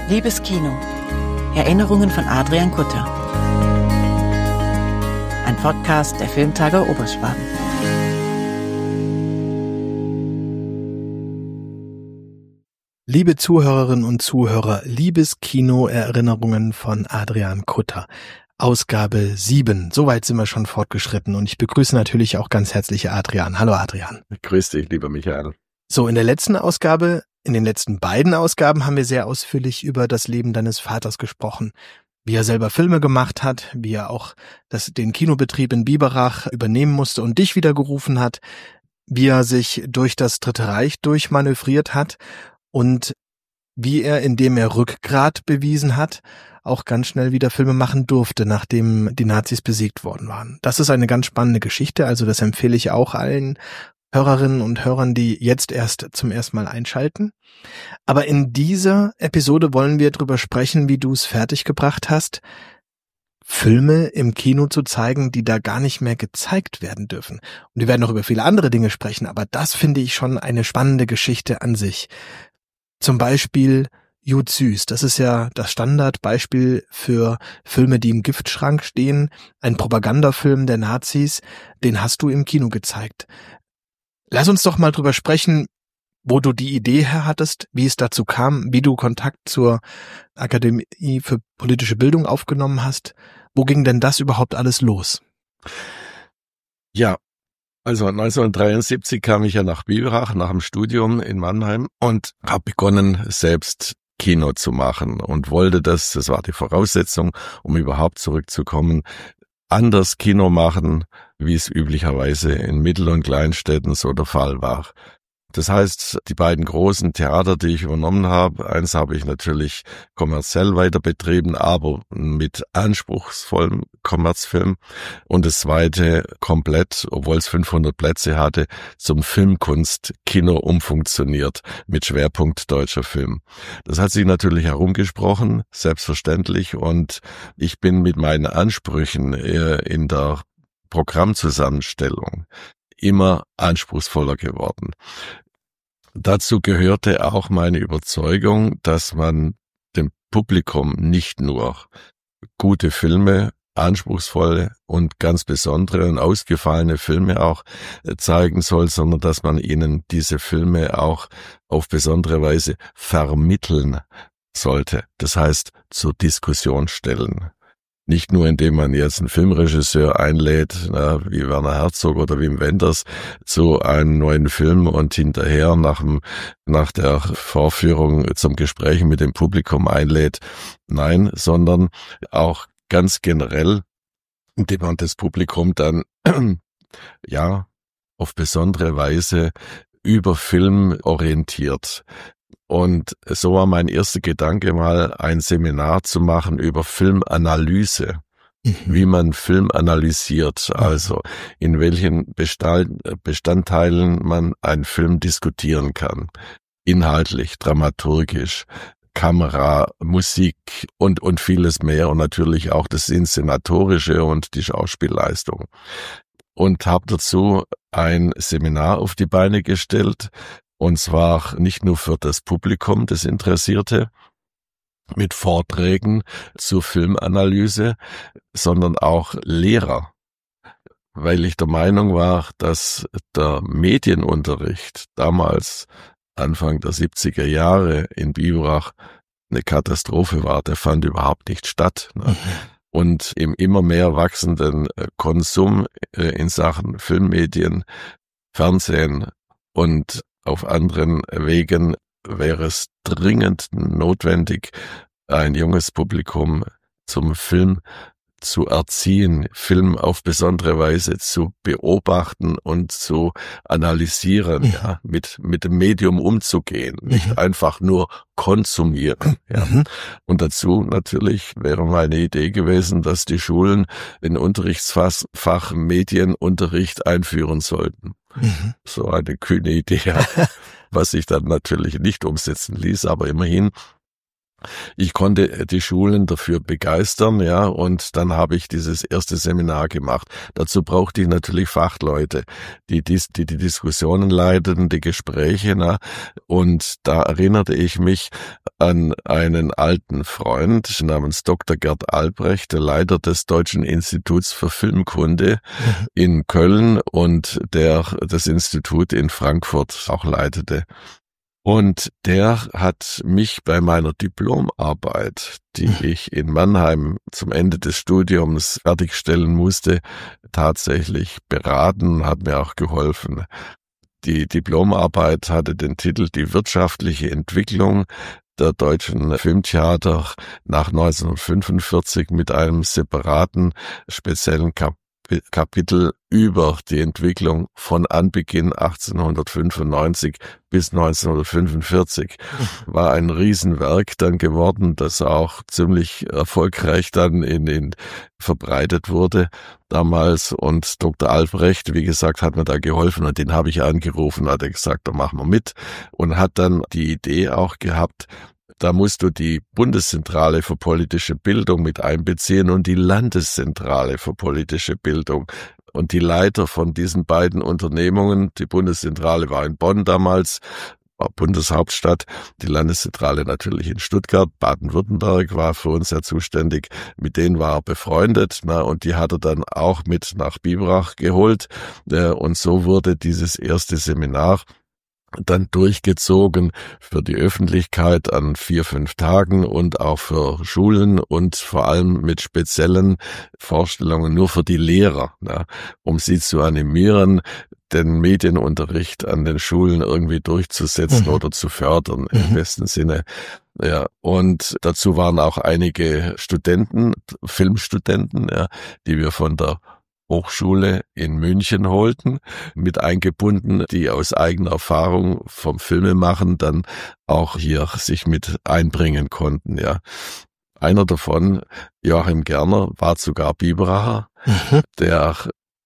Liebes Kino. Erinnerungen von Adrian Kutter. Ein Podcast der Filmtage Oberschwaben. Liebe Zuhörerinnen und Zuhörer, liebes Kino, Erinnerungen von Adrian Kutter. Ausgabe 7. Soweit sind wir schon fortgeschritten und ich begrüße natürlich auch ganz herzlich Adrian. Hallo Adrian. Grüß dich, lieber Michael. So, in den letzten beiden Ausgaben haben wir sehr ausführlich über das Leben deines Vaters gesprochen. Wie er selber Filme gemacht hat, wie er auch den Kinobetrieb in Biberach übernehmen musste und dich wieder gerufen hat, wie er sich durch das Dritte Reich durchmanövriert hat und wie er, indem er Rückgrat bewiesen hat, auch ganz schnell wieder Filme machen durfte, nachdem die Nazis besiegt worden waren. Das ist eine ganz spannende Geschichte, also das empfehle ich auch allen Hörerinnen und Hörern, die jetzt erst zum ersten Mal einschalten. Aber in dieser Episode wollen wir darüber sprechen, wie du es fertiggebracht hast, Filme im Kino zu zeigen, die da gar nicht mehr gezeigt werden dürfen. Und wir werden noch über viele andere Dinge sprechen, aber das finde ich schon eine spannende Geschichte an sich. Zum Beispiel Jud Süß, das ist ja das Standardbeispiel für Filme, die im Giftschrank stehen. Ein Propagandafilm der Nazis, den hast du im Kino gezeigt. Lass uns doch mal drüber sprechen, wo du die Idee her hattest, wie es dazu kam, wie du Kontakt zur Akademie für politische Bildung aufgenommen hast. Wo ging denn das überhaupt alles los? Ja, also 1973 kam ich ja nach Biberach, nach dem Studium in Mannheim und habe begonnen, selbst Kino zu machen und wollte das war die Voraussetzung, um überhaupt zurückzukommen, anders Kino machen, wie es üblicherweise in Mittel- und Kleinstädten so der Fall war. Das heißt, die beiden großen Theater, die ich übernommen habe, eins habe ich natürlich kommerziell weiter betrieben, aber mit anspruchsvollem Kommerzfilm und das zweite komplett, obwohl es 500 Plätze hatte, zum Filmkunst-Kino umfunktioniert mit Schwerpunkt deutscher Film. Das hat sich natürlich herumgesprochen, selbstverständlich, und ich bin mit meinen Ansprüchen in der Programmzusammenstellung immer anspruchsvoller geworden. Dazu gehörte auch meine Überzeugung, dass man dem Publikum nicht nur gute Filme, anspruchsvolle und ganz besondere und ausgefallene Filme auch zeigen soll, sondern dass man ihnen diese Filme auch auf besondere Weise vermitteln sollte. Das heißt, zur Diskussion stellen. Nicht nur, indem man jetzt einen Filmregisseur einlädt, wie Werner Herzog oder Wim Wenders, zu einem neuen Film und hinterher nach der Vorführung zum Gespräch mit dem Publikum einlädt. Nein, sondern auch ganz generell, indem man das Publikum dann, auf besondere Weise über Film orientiert. Und so war mein erster Gedanke mal, ein Seminar zu machen über Filmanalyse, wie man Film analysiert, also in welchen Bestandteilen man einen Film diskutieren kann, inhaltlich, dramaturgisch, Kamera, Musik und vieles mehr und natürlich auch das Inszenatorische und die Schauspielleistung. Und habe dazu ein Seminar auf die Beine gestellt, und zwar nicht nur für das Publikum, das Interessierte, mit Vorträgen zur Filmanalyse, sondern auch Lehrer, weil ich der Meinung war, dass der Medienunterricht damals, Anfang der 70er Jahre in Biberach, eine Katastrophe war. Der fand überhaupt nicht statt. Und im immer mehr wachsenden Konsum in Sachen Filmmedien, Fernsehen und auf anderen Wegen wäre es dringend notwendig, ein junges Publikum zum Film zu erziehen, Film auf besondere Weise zu beobachten und zu analysieren, mit dem Medium umzugehen, nicht einfach nur konsumieren. Und dazu natürlich wäre meine Idee gewesen, dass die Schulen den Unterrichtsfach Medienunterricht einführen sollten. So eine kühne Idee, was sich dann natürlich nicht umsetzen ließ, aber immerhin, ich konnte die Schulen dafür begeistern, und dann habe ich dieses erste Seminar gemacht. Dazu brauchte ich natürlich Fachleute, die Diskussionen leiteten, die Gespräche, und da erinnerte ich mich an einen alten Freund namens Dr. Gerd Albrecht, der Leiter des Deutschen Instituts für Filmkunde in Köln und der das Institut in Frankfurt auch leitete. Und der hat mich bei meiner Diplomarbeit, die ich in Mannheim zum Ende des Studiums fertigstellen musste, tatsächlich beraten, hat mir auch geholfen. Die Diplomarbeit hatte den Titel Die wirtschaftliche Entwicklung der deutschen Filmtheater nach 1945 mit einem separaten, speziellen Kapitel über die Entwicklung von Anbeginn 1895 bis 1945. War ein Riesenwerk dann geworden, das auch ziemlich erfolgreich dann in verbreitet wurde damals. Und Dr. Albrecht, wie gesagt, hat mir da geholfen und den habe ich angerufen, hat er gesagt, da machen wir mit und hat dann die Idee auch gehabt, da musst du die Bundeszentrale für politische Bildung mit einbeziehen und die Landeszentrale für politische Bildung. Und die Leiter von diesen beiden Unternehmungen, die Bundeszentrale war in Bonn damals, war Bundeshauptstadt, die Landeszentrale natürlich in Stuttgart, Baden-Württemberg war für uns ja zuständig, mit denen war er befreundet, und die hat er dann auch mit nach Biberach geholt, und so wurde dieses erste Seminar dann durchgezogen für die Öffentlichkeit an 4-5 Tagen und auch für Schulen und vor allem mit speziellen Vorstellungen nur für die Lehrer, um sie zu animieren, den Medienunterricht an den Schulen irgendwie durchzusetzen oder zu fördern im besten Sinne. Ja, und dazu waren auch einige Studenten, Filmstudenten, die wir von der Hochschule in München holten, mit eingebunden, die aus eigener Erfahrung vom Filmemachen dann auch hier sich mit einbringen konnten, Einer davon, Joachim Gerner, war sogar Biberacher, der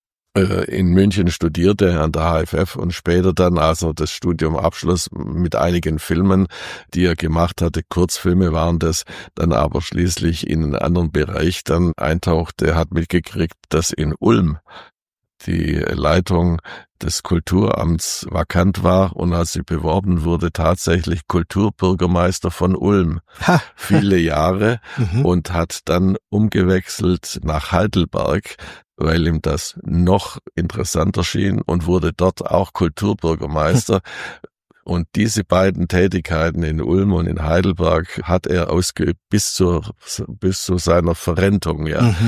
in München studierte an der HFF und später dann, also das Studium abschloss, mit einigen Filmen, die er gemacht hatte, Kurzfilme waren das, dann aber schließlich in einen anderen Bereich dann eintauchte, hat mitgekriegt, dass in Ulm die Leitung des Kulturamts vakant war und als sie beworben wurde, tatsächlich Kulturbürgermeister von Ulm. Viele Jahre und hat dann umgewechselt nach Heidelberg, weil ihm das noch interessanter schien und wurde dort auch Kulturbürgermeister. Und diese beiden Tätigkeiten in Ulm und in Heidelberg hat er ausgeübt bis zu seiner Verrentung,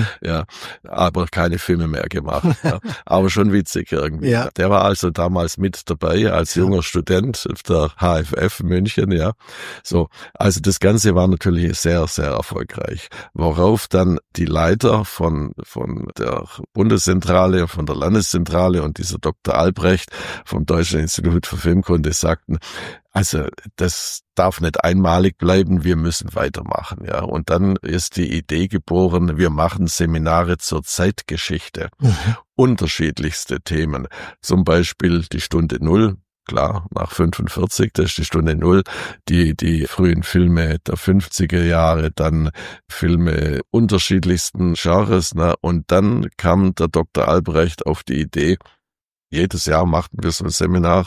aber keine Filme mehr gemacht, aber schon witzig irgendwie. Ja. Der war also damals mit dabei als junger Student der HFF München, So, also das Ganze war natürlich sehr, sehr erfolgreich. Worauf dann die Leiter von der Bundeszentrale, von der Landeszentrale und dieser Dr. Albrecht vom Deutschen Institut für Filmkunde sagten, also das darf nicht einmalig bleiben, wir müssen weitermachen, Und dann ist die Idee geboren, wir machen Seminare zur Zeitgeschichte. Unterschiedlichste Themen, zum Beispiel die Stunde Null. Klar, nach 45, das ist die Stunde Null, die frühen Filme der 50er Jahre, dann Filme unterschiedlichsten Genres, und dann kam der Dr. Albrecht auf die Idee, jedes Jahr machten wir so ein Seminar,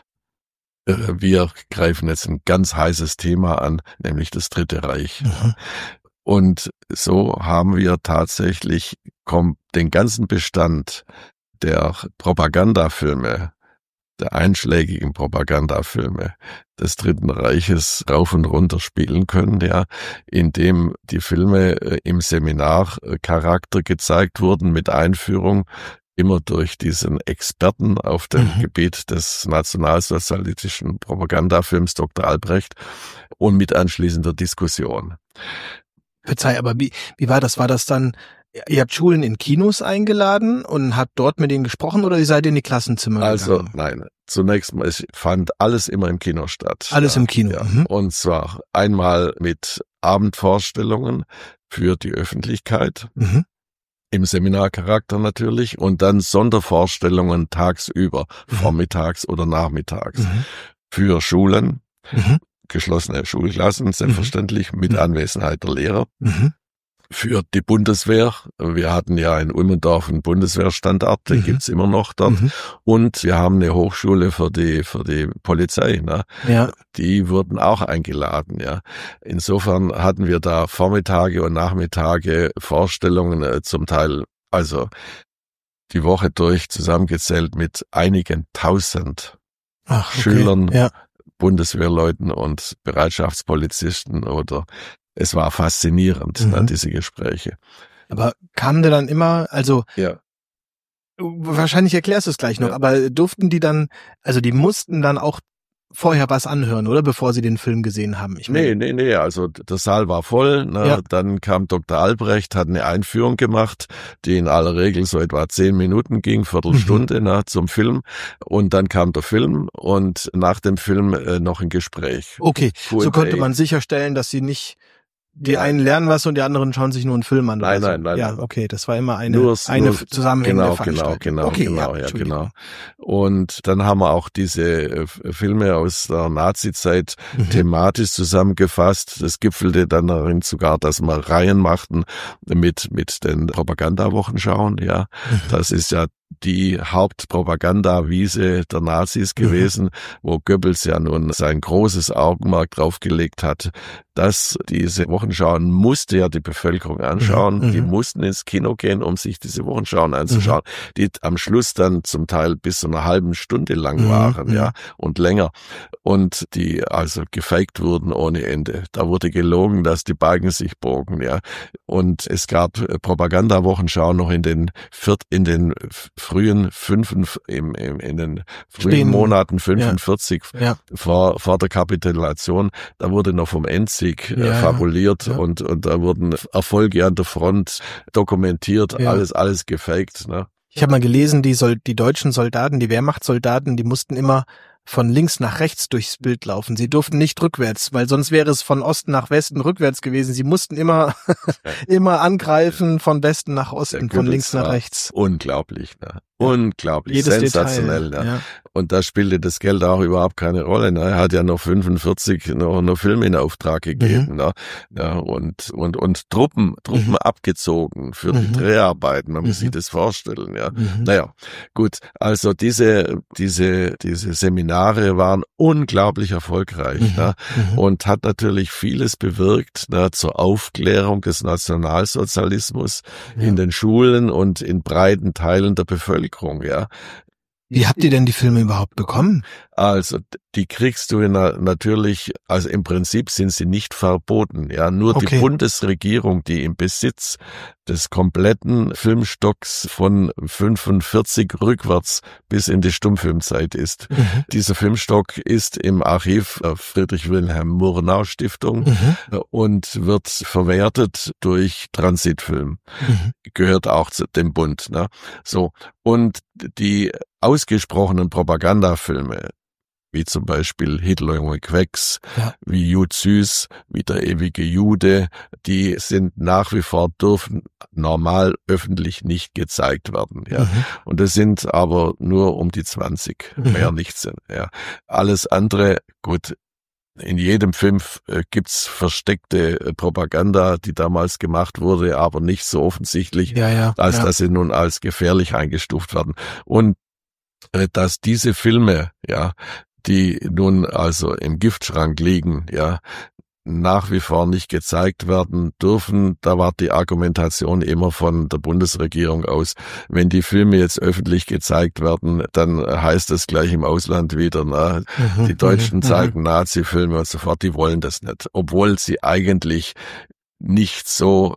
wir greifen jetzt ein ganz heißes Thema an, nämlich das Dritte Reich. Und so haben wir tatsächlich den ganzen Bestand der Propagandafilme, der einschlägigen Propagandafilme des Dritten Reiches rauf und runter spielen können, indem die Filme im Seminar Charakter gezeigt wurden mit Einführung, immer durch diesen Experten auf dem Gebiet des nationalsozialistischen Propagandafilms Dr. Albrecht und mit anschließender Diskussion. Verzeih, aber wie war das? War das dann, ihr habt Schulen in Kinos eingeladen und habt dort mit ihnen gesprochen oder ihr seid in die Klassenzimmer gegangen? Also nein, zunächst mal, es fand alles immer im Kino statt. Alles im Kino. Und zwar einmal mit Abendvorstellungen für die Öffentlichkeit. Im Seminarcharakter natürlich und dann Sondervorstellungen tagsüber, vormittags oder nachmittags. Für Schulen, geschlossene Schulklassen, selbstverständlich mit Anwesenheit der Lehrer. für die Bundeswehr. Wir hatten ja in Ulmendorf einen Bundeswehrstandort, den gibt's immer noch dort. Und wir haben eine Hochschule für die Polizei. Ne? Ja. Die wurden auch eingeladen. Ja. Insofern hatten wir da Vormittage und Nachmittage Vorstellungen, zum Teil, also die Woche durch zusammengezählt mit einigen tausend Schülern, Bundeswehrleuten und Bereitschaftspolizisten oder es war faszinierend, diese Gespräche. Aber kamen die dann immer, also wahrscheinlich erklärst du es gleich noch, aber durften die dann, also die mussten dann auch vorher was anhören, oder? Bevor sie den Film gesehen haben. Nee, also der Saal war voll. Ne? Ja. Dann kam Dr. Albrecht, hat eine Einführung gemacht, die in aller Regel so etwa 10 Minuten ging, Viertelstunde zum Film. Und dann kam der Film und nach dem Film noch ein Gespräch. Okay, so konnte man sicherstellen, dass sie nicht die einen lernen was und die anderen schauen sich nur einen Film an. Nein. Ja, okay, das war immer eine zusammenhängende Veranstaltung. Genau. Und dann haben wir auch diese Filme aus der Nazi-Zeit thematisch zusammengefasst. Das gipfelte dann darin sogar, dass wir Reihen machten mit den Propagandawochenschau. Ja, das ist ja die Hauptpropagandawiese der Nazis gewesen, wo Goebbels ja nun sein großes Augenmerk draufgelegt hat, dass diese Wochenschauen musste ja die Bevölkerung anschauen, die mussten ins Kino gehen, um sich diese Wochenschauen anzuschauen, die am Schluss dann zum Teil bis zu einer halben Stunde lang waren, und länger, und die also gefaked wurden ohne Ende. Da wurde gelogen, dass die Balken sich bogen, und es gab Propagandawochenschau noch in den frühen in den frühen Monaten 45 vor der Kapitulation, da wurde noch vom Endsieg fabuliert und da wurden Erfolge an der Front dokumentiert, alles gefaked. Ne? Ich habe mal gelesen, die deutschen Soldaten, die Wehrmachtssoldaten, die mussten immer von links nach rechts durchs Bild laufen. Sie durften nicht rückwärts, weil sonst wäre es von Osten nach Westen rückwärts gewesen. Sie mussten immer angreifen von Westen nach Osten, von links nach rechts. Unglaublich, ne? Unglaublich, jedes sensationell. Detail, ne? Und da spielte das Geld auch überhaupt keine Rolle. Ne? Er hat ja noch 45 noch Filme in Auftrag gegeben, ne? Ja, und Truppen abgezogen für die Dreharbeiten. Man muss sich das vorstellen. Ja, naja, gut. Also diese Seminare waren unglaublich erfolgreich, ne? Und hat natürlich vieles bewirkt, ne, zur Aufklärung des Nationalsozialismus in den Schulen und in breiten Teilen der Bevölkerung. Ja. Wie habt ihr denn die Filme überhaupt bekommen? Also die kriegst du natürlich, also im Prinzip sind sie nicht verboten. Ja, nur die Bundesregierung, die im Besitz des kompletten Filmstocks von 45 rückwärts bis in die Stummfilmzeit ist. Dieser Filmstock ist im Archiv der Friedrich-Wilhelm-Murnau-Stiftung und wird verwertet durch Transitfilm. Gehört auch zu dem Bund. Ne? So, und die ausgesprochenen Propagandafilme, wie zum Beispiel Hitler Junge Quecks, wie Jud Süß, wie der ewige Jude, die sind nach wie vor, dürfen normal öffentlich nicht gezeigt werden. Ja. Und es sind aber nur um die 20, mehr nichts. Ja. Alles andere, gut, in jedem Film gibt's versteckte Propaganda, die damals gemacht wurde, aber nicht so offensichtlich, als dass sie nun als gefährlich eingestuft werden. Und dass diese Filme, die nun also im Giftschrank liegen, nach wie vor nicht gezeigt werden dürfen, da war die Argumentation immer von der Bundesregierung aus, wenn die Filme jetzt öffentlich gezeigt werden, dann heißt es gleich im Ausland wieder, die Deutschen zeigen Nazi-Filme und so fort, die wollen das nicht, obwohl sie eigentlich nicht so,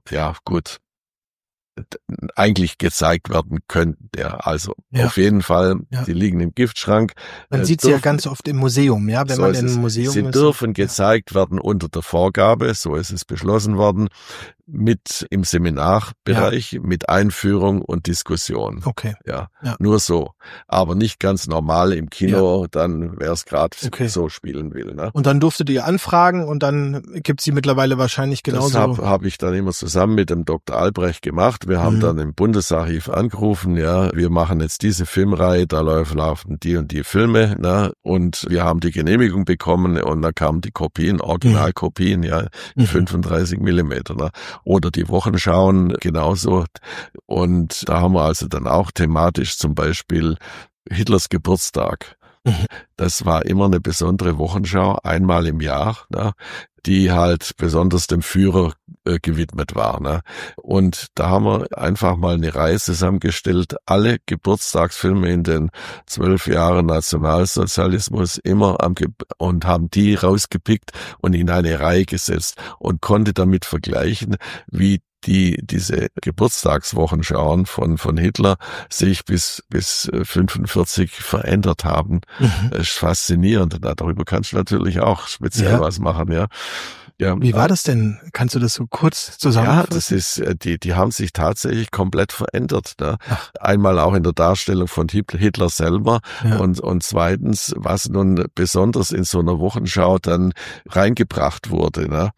eigentlich gezeigt werden könnten. Also auf jeden Fall, die liegen im Giftschrank. Man sieht sie ja ganz oft im Museum, wenn man in einem Museum ist. Sie dürfen gezeigt werden unter der Vorgabe, so ist es beschlossen worden, mit im Seminarbereich, mit Einführung und Diskussion. Okay. Nur so. Aber nicht ganz normal im Kino, dann wer es gerade so spielen will. Ne? Und dann durftet ihr anfragen und dann gibt's sie mittlerweile wahrscheinlich genauso. Das hab ich dann immer zusammen mit dem Dr. Albrecht gemacht. Wir haben dann im Bundesarchiv angerufen, wir machen jetzt diese Filmreihe, da laufen die und die Filme, ne? Und wir haben die Genehmigung bekommen und da kamen die Kopien, Originalkopien, 35 Millimeter, ne? oder die Wochenschauen genauso. Und da haben wir also dann auch thematisch zum Beispiel Hitlers Geburtstag. Das war immer eine besondere Wochenschau, einmal im Jahr, ne, die halt besonders dem Führer gewidmet war. Ne. Und da haben wir einfach mal eine Reihe zusammengestellt, alle Geburtstagsfilme in den 12 Jahren Nationalsozialismus und haben die rausgepickt und in eine Reihe gesetzt und konnte damit vergleichen, wie diese Geburtstagswochenschauen von Hitler sich bis 45 verändert haben. Das ist faszinierend. Darüber kannst du natürlich auch speziell was machen, ja. Ja. Wie war das denn? Kannst du das so kurz zusammenfassen? Ja, das ist, die haben sich tatsächlich komplett verändert. Ne? Einmal auch in der Darstellung von Hitler selber und zweitens, was nun besonders in so einer Wochenschau dann reingebracht wurde. Ne?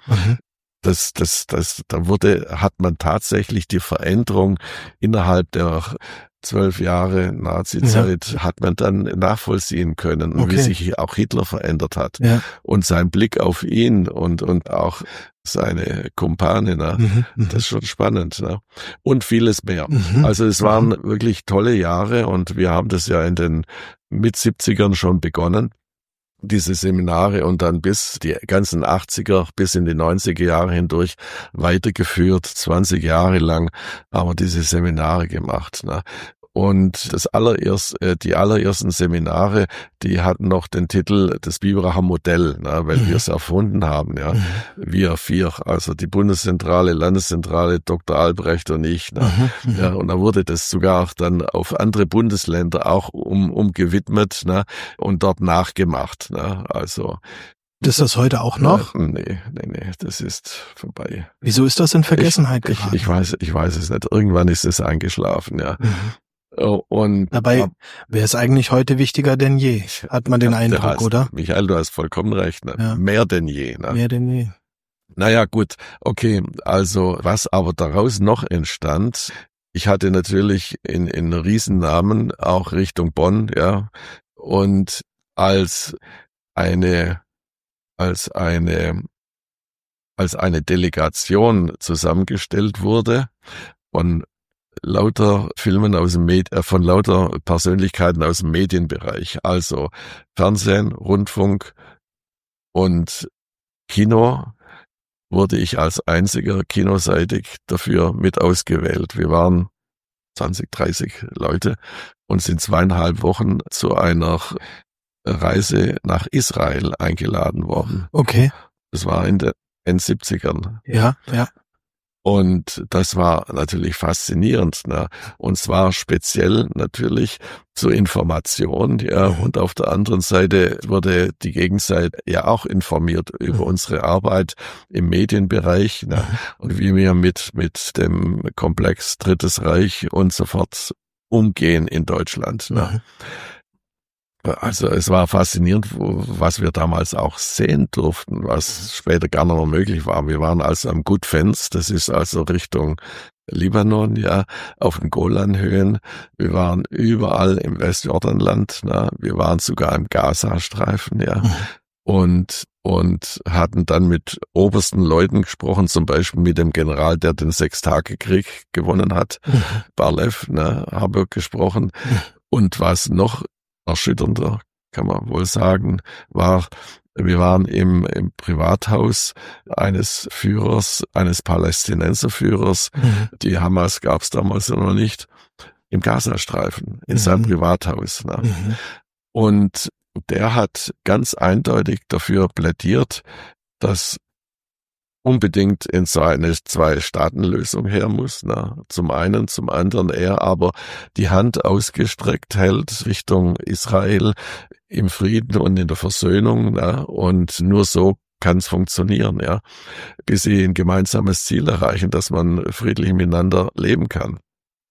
Hat man tatsächlich die Veränderung innerhalb der 12 Jahre Nazi-Zeit hat man dann nachvollziehen können, wie sich auch Hitler verändert hat und sein Blick auf ihn und auch seine Kumpane, ne? Das ist schon spannend, ne? Und vieles mehr. Also es waren wirklich tolle Jahre und wir haben das ja in den Mit-70ern schon begonnen, diese Seminare, und dann bis die ganzen 80er, bis in die 90er Jahre hindurch weitergeführt. 20 Jahre lang haben wir diese Seminare gemacht, ne? Und die allerersten Seminare, die hatten noch den Titel des Biberacher Modell, ne, weil wir es erfunden haben, ja. Wir 4, also die Bundeszentrale, Landeszentrale, Dr. Albrecht und ich, ne. Ja, und da wurde das sogar auch dann auf andere Bundesländer auch umgewidmet, ne, und dort nachgemacht, ne. Also ist das heute auch noch? Nee, das ist vorbei. Wieso ist das in Vergessenheit geraten? Ich weiß es nicht. Irgendwann ist es eingeschlafen, ja. Und dabei wäre es eigentlich heute wichtiger denn je, hat man den Eindruck, oder? Michael, du hast vollkommen recht, ne? Ja. Mehr denn je. Ne? Mehr denn je. Naja, gut, okay, also was aber daraus noch entstand, ich hatte natürlich in Riesennamen auch Richtung Bonn, ja, und als eine Delegation zusammengestellt wurde von lauter Filmen von lauter Persönlichkeiten aus dem Medienbereich, also Fernsehen, Rundfunk und Kino, wurde ich als einziger kinoseitig dafür mit ausgewählt. Wir waren 20, 30 Leute und sind 2,5 Wochen zu einer Reise nach Israel eingeladen worden. Okay. Das war in den 70ern. Ja. Und das war natürlich faszinierend, ne? Und zwar speziell natürlich zur Information, ja. Und auf der anderen Seite wurde die Gegenseite ja auch informiert über unsere Arbeit im Medienbereich, ne? Und wie wir mit dem Komplex Drittes Reich und so fort umgehen in Deutschland, ne? Also es war faszinierend, was wir damals auch sehen durften, was später gar nicht mehr möglich war. Wir waren also am Gutfens, das ist also Richtung Libanon, ja, auf den Golanhöhen. Wir waren überall im Westjordanland, ne? Wir waren sogar im Gazastreifen, ja, und hatten dann mit obersten Leuten gesprochen, zum Beispiel mit dem General, der den Sechstagekrieg gewonnen hat, Barlev, ne, habe gesprochen. Und was noch erschütternder, kann man wohl sagen, wir waren im Privathaus eines Führers, eines Palästinenserführers, die Hamas gab es damals noch nicht, im Gazastreifen, in seinem Privathaus. Ne? Und der hat ganz eindeutig dafür plädiert, dass unbedingt in so eine Zwei-Staaten-Lösung her muss. Ne? Zum einen, zum anderen er aber die Hand ausgestreckt hält Richtung Israel im Frieden und in der Versöhnung. Ne? Und nur so kann es funktionieren, ja, bis sie ein gemeinsames Ziel erreichen, dass man friedlich miteinander leben kann.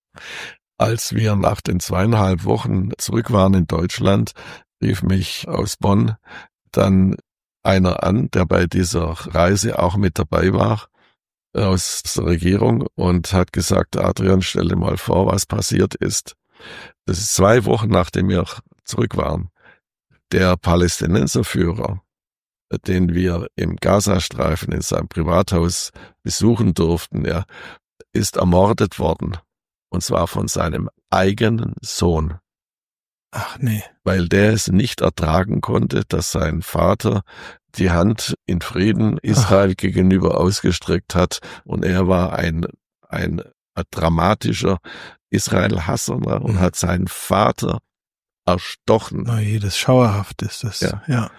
Als wir nach den 2,5 Wochen zurück waren in Deutschland, rief mich aus Bonn dann einer an, der bei dieser Reise auch mit dabei war, aus der Regierung, und hat gesagt, Adrian, stell dir mal vor, was passiert ist. Das ist 2 Wochen, nachdem wir zurück waren. Der Palästinenserführer den wir im Gazastreifen in seinem Privathaus besuchen durften, ja, ist ermordet worden. Und zwar von seinem eigenen Sohn. Ach nee. Weil der es nicht ertragen konnte, dass sein Vater die Hand in Frieden Israel gegenüber ausgestreckt hat. Und er war ein dramatischer Israel-Hasser und hat seinen Vater erstochen. Na je, das schauerhaft ist das. Ja.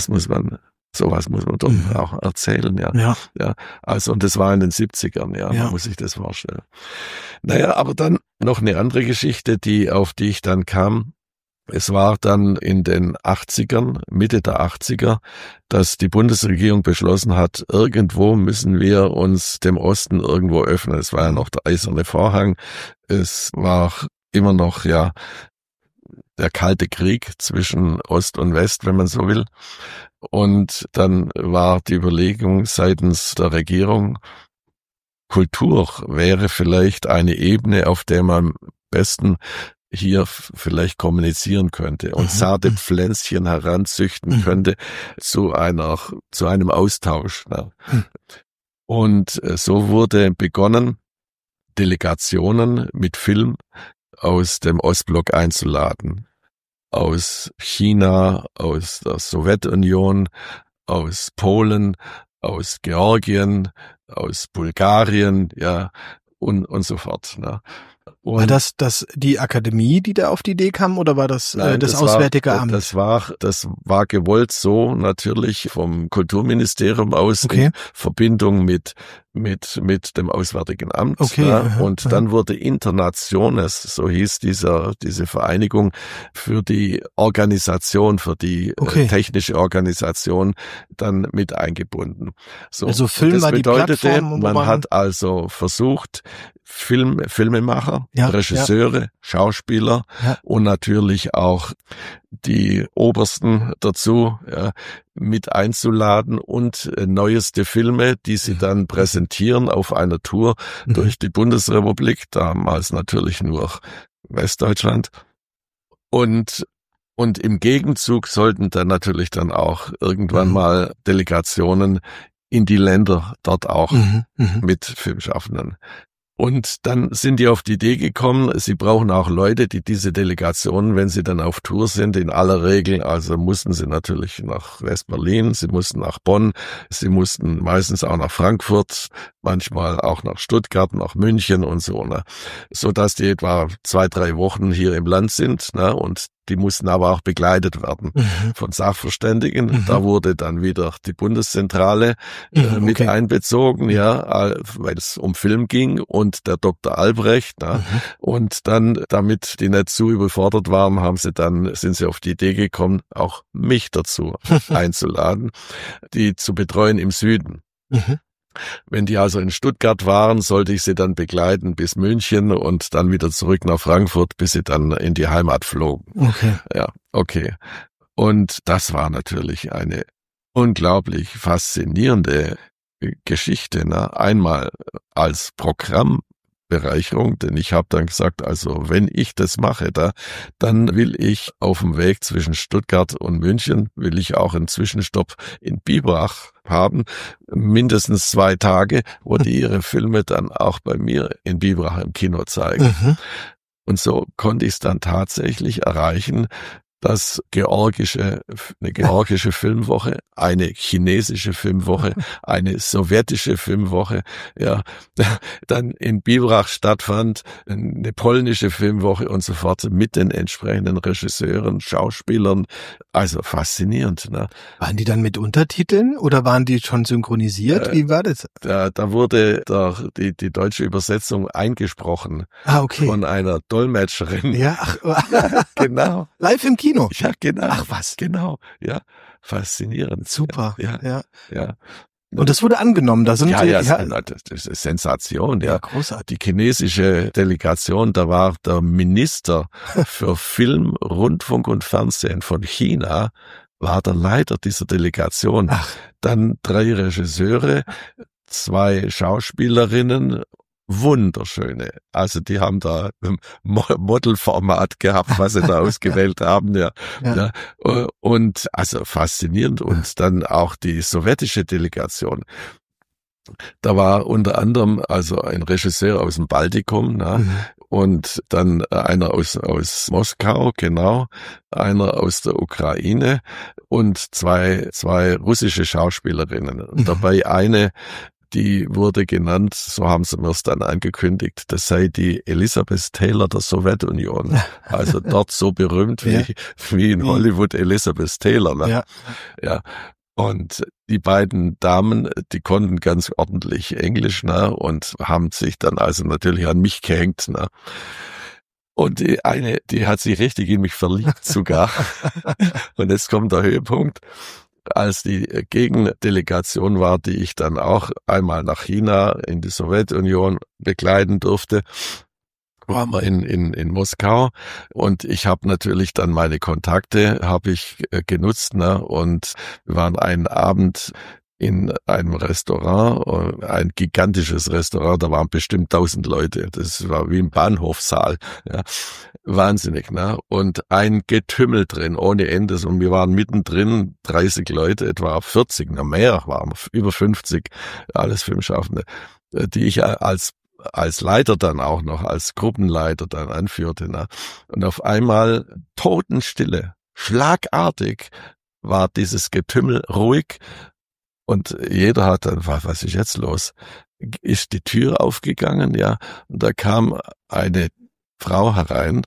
Sowas muss man doch auch erzählen, ja. Also, und das war in den 70ern, man muss sich das vorstellen. Naja, aber dann noch eine andere Geschichte, auf die ich dann kam. Es war dann in den 80ern, Mitte der 80er, dass die Bundesregierung beschlossen hat, irgendwo müssen wir uns dem Osten irgendwo öffnen. Es war ja noch der eiserne Vorhang. Es war immer noch, der Kalte Krieg zwischen Ost und West, wenn man so will. Und dann war die Überlegung seitens der Regierung, Kultur wäre vielleicht eine Ebene, auf der man am besten hier vielleicht kommunizieren könnte und zarte Pflänzchen heranzüchten könnte zu einem Austausch. Ne? Und so wurde begonnen, Delegationen mit Film aus dem Ostblock einzuladen. Aus China, aus der Sowjetunion, aus Polen, aus Georgien, aus Bulgarien, und so fort. Ne? War das die Akademie, die da auf die Idee kam, oder war das das Auswärtige Amt? Das war gewollt so natürlich vom Kulturministerium aus in Verbindung mit dem Auswärtigen Amt. Und dann wurde Internationes, so hieß diese Vereinigung, für die Organisation, für die technische Organisation dann mit eingebunden. So, also Film war die Plattform, man hat also versucht, Filmemacher, Regisseure, Schauspieler und natürlich auch die Obersten dazu mit einzuladen und neueste Filme, die sie dann präsentieren auf einer Tour durch die Bundesrepublik, damals natürlich nur Westdeutschland. Und im Gegenzug sollten dann natürlich dann auch irgendwann mal Delegationen in die Länder dort auch mit Filmschaffenden. Und dann sind die auf die Idee gekommen, sie brauchen auch Leute, die diese Delegationen, wenn sie dann auf Tour sind, in aller Regel, also mussten sie natürlich nach West-Berlin, sie mussten nach Bonn, sie mussten meistens auch nach Frankfurt, manchmal auch nach Stuttgart, nach München und so, ne, so dass die etwa 2-3 Wochen hier im Land sind, ne, und die mussten aber auch begleitet werden von Sachverständigen. Da wurde dann wieder die Bundeszentrale mit einbezogen, weil es um Film ging, und der Dr. Albrecht. Und dann, damit die nicht zu überfordert waren, sind sie auf die Idee gekommen, auch mich dazu einzuladen, die zu betreuen im Süden. Wenn die also in Stuttgart waren, sollte ich sie dann begleiten bis München und dann wieder zurück nach Frankfurt, bis sie dann in die Heimat flogen. Und das war natürlich eine unglaublich faszinierende Geschichte. Ne? Einmal als Programmbereicherung, denn ich habe dann gesagt, also wenn ich das mache, dann will ich auf dem Weg zwischen Stuttgart und München, will ich auch einen Zwischenstopp in Biberach haben, mindestens 2 Tage, wo die ihre Filme dann auch bei mir in Biberach im Kino zeigen. Und so konnte ich es dann tatsächlich erreichen, dass eine georgische Filmwoche, eine chinesische Filmwoche, eine sowjetische Filmwoche, dann in Biberach stattfand, eine polnische Filmwoche und so fort mit den entsprechenden Regisseuren, Schauspielern. Also faszinierend. Ne? Waren die dann mit Untertiteln oder waren die schon synchronisiert? Wie war das? Da wurde die deutsche Übersetzung eingesprochen von einer Dolmetscherin. Ja, genau. Live im Kino? Ja, genau. Ach was. Genau, ja. Faszinierend. Super. Ja. Und das wurde angenommen. Das ist eine Sensation, ja. Großartig. Die chinesische Delegation, da war der Minister für Film, Rundfunk und Fernsehen von China, war der Leiter dieser Delegation. Dann 3 Regisseure, 2 Schauspielerinnen wunderschöne. Also die haben da Modelformat gehabt, was sie da ausgewählt haben, ja. Und also faszinierend. Und dann auch die sowjetische Delegation. Da war unter anderem also ein Regisseur aus dem Baltikum, und dann einer aus Moskau, genau, einer aus der Ukraine und zwei russische Schauspielerinnen. Und dabei eine, die wurde genannt, so haben sie mir es dann angekündigt, das sei die Elizabeth Taylor der Sowjetunion. Also dort so berühmt wie in Hollywood Elizabeth Taylor. Ne? Ja. Und die beiden Damen, die konnten ganz ordentlich Englisch, und haben sich dann also natürlich an mich gehängt, Und die eine, die hat sich richtig in mich verliebt sogar. Und jetzt kommt der Höhepunkt. Als die Gegendelegation war, die ich dann auch einmal nach China in die Sowjetunion begleiten durfte, waren wir in Moskau, und ich habe natürlich dann meine Kontakte genutzt, und wir waren einen Abend in einem Restaurant, ein gigantisches Restaurant, da waren bestimmt 1000 Leute, das war wie ein Bahnhofssaal, wahnsinnig, und ein Getümmel drin, ohne Ende, und wir waren mittendrin, 30 Leute, etwa 40, mehr, waren über 50, alles Filmschaffende, die ich als Leiter dann auch noch, als Gruppenleiter dann anführte, Und auf einmal Totenstille, schlagartig war dieses Getümmel ruhig, und jeder hat dann, was ist jetzt los? Ist die Tür aufgegangen, und da kam eine Frau herein,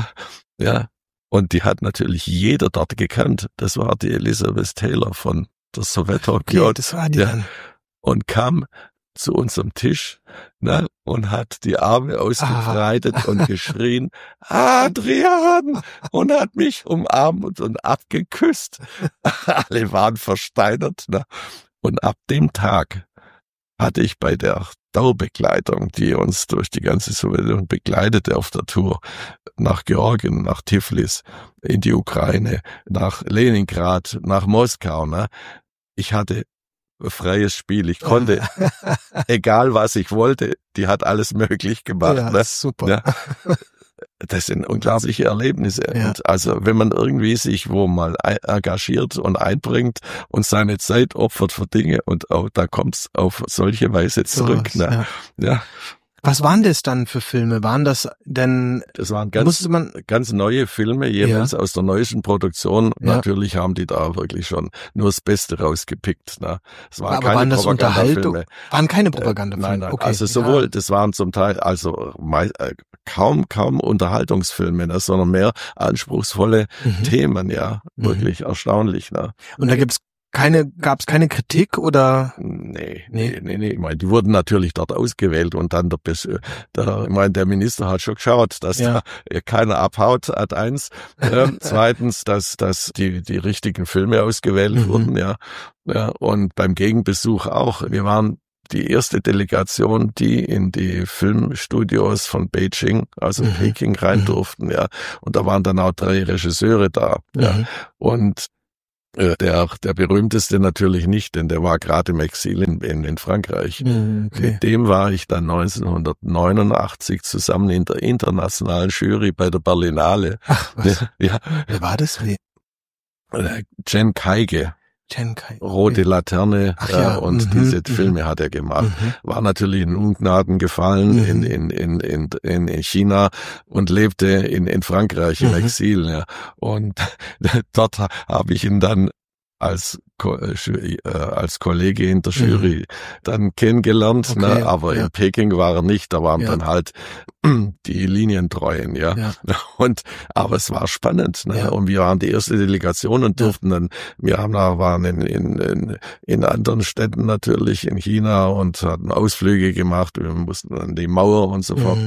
und die hat natürlich jeder dort gekannt. Das war die Elizabeth Taylor von der Sowjetunion. Okay, das war die dann. Und kam zu unserem Tisch, und hat die Arme ausgebreitet und geschrien, Adrian, und hat mich umarmt und abgeküsst. Alle waren versteinert, Und ab dem Tag hatte ich bei der Dauerbegleitung, die uns durch die ganze Sowjetunion begleitete auf der Tour, nach Georgien, nach Tiflis, in die Ukraine, nach Leningrad, nach Moskau, ich hatte freies Spiel. Ich konnte, egal was ich wollte, die hat alles möglich gemacht. Ja, super. Das sind unglaubliche Erlebnisse. Ja. Und also wenn man irgendwie sich wo mal engagiert und einbringt und seine Zeit opfert für Dinge, und auch da kommt's auf solche Weise zurück. So was, Was waren das dann für Filme? Waren das denn? Das waren ganz neue Filme, jeweils aus der neuesten Produktion. Ja. Natürlich haben die da wirklich schon nur das Beste rausgepickt. Es waren aber keine waren das Propagandafilme. Waren keine Propagandafilme? Nein. Okay. Also sowohl, das waren zum Teil kaum Unterhaltungsfilme, sondern mehr anspruchsvolle Themen, wirklich erstaunlich. Und da gab's keine Kritik oder? Nee. Ich meine, die wurden natürlich dort ausgewählt, und dann der Minister hat schon geschaut, dass da keiner abhaut, Ad 1. Zweitens, dass die richtigen Filme ausgewählt wurden, und beim Gegenbesuch auch. Wir waren die erste Delegation, die in die Filmstudios von Beijing, also Peking, rein durften, Und da waren dann auch 3 Regisseure da, Und der berühmteste natürlich nicht, denn der war gerade im Exil in Frankreich. Okay. Mit dem war ich dann 1989 zusammen in der internationalen Jury bei der Berlinale. Ach, was? Wer war das? Jen Kaige. Rote Laterne, und diese Filme hat er gemacht. War natürlich in Ungnaden gefallen in China und lebte in Frankreich im Exil. Und dort habe ich ihn dann als Kollege in der Jury dann kennengelernt, aber in Peking war er nicht, da waren dann halt die Linientreuen, aber es war spannend, und wir waren die erste Delegation und durften dann, waren in anderen Städten natürlich, in China, und hatten Ausflüge gemacht, wir mussten an die Mauer und so fort,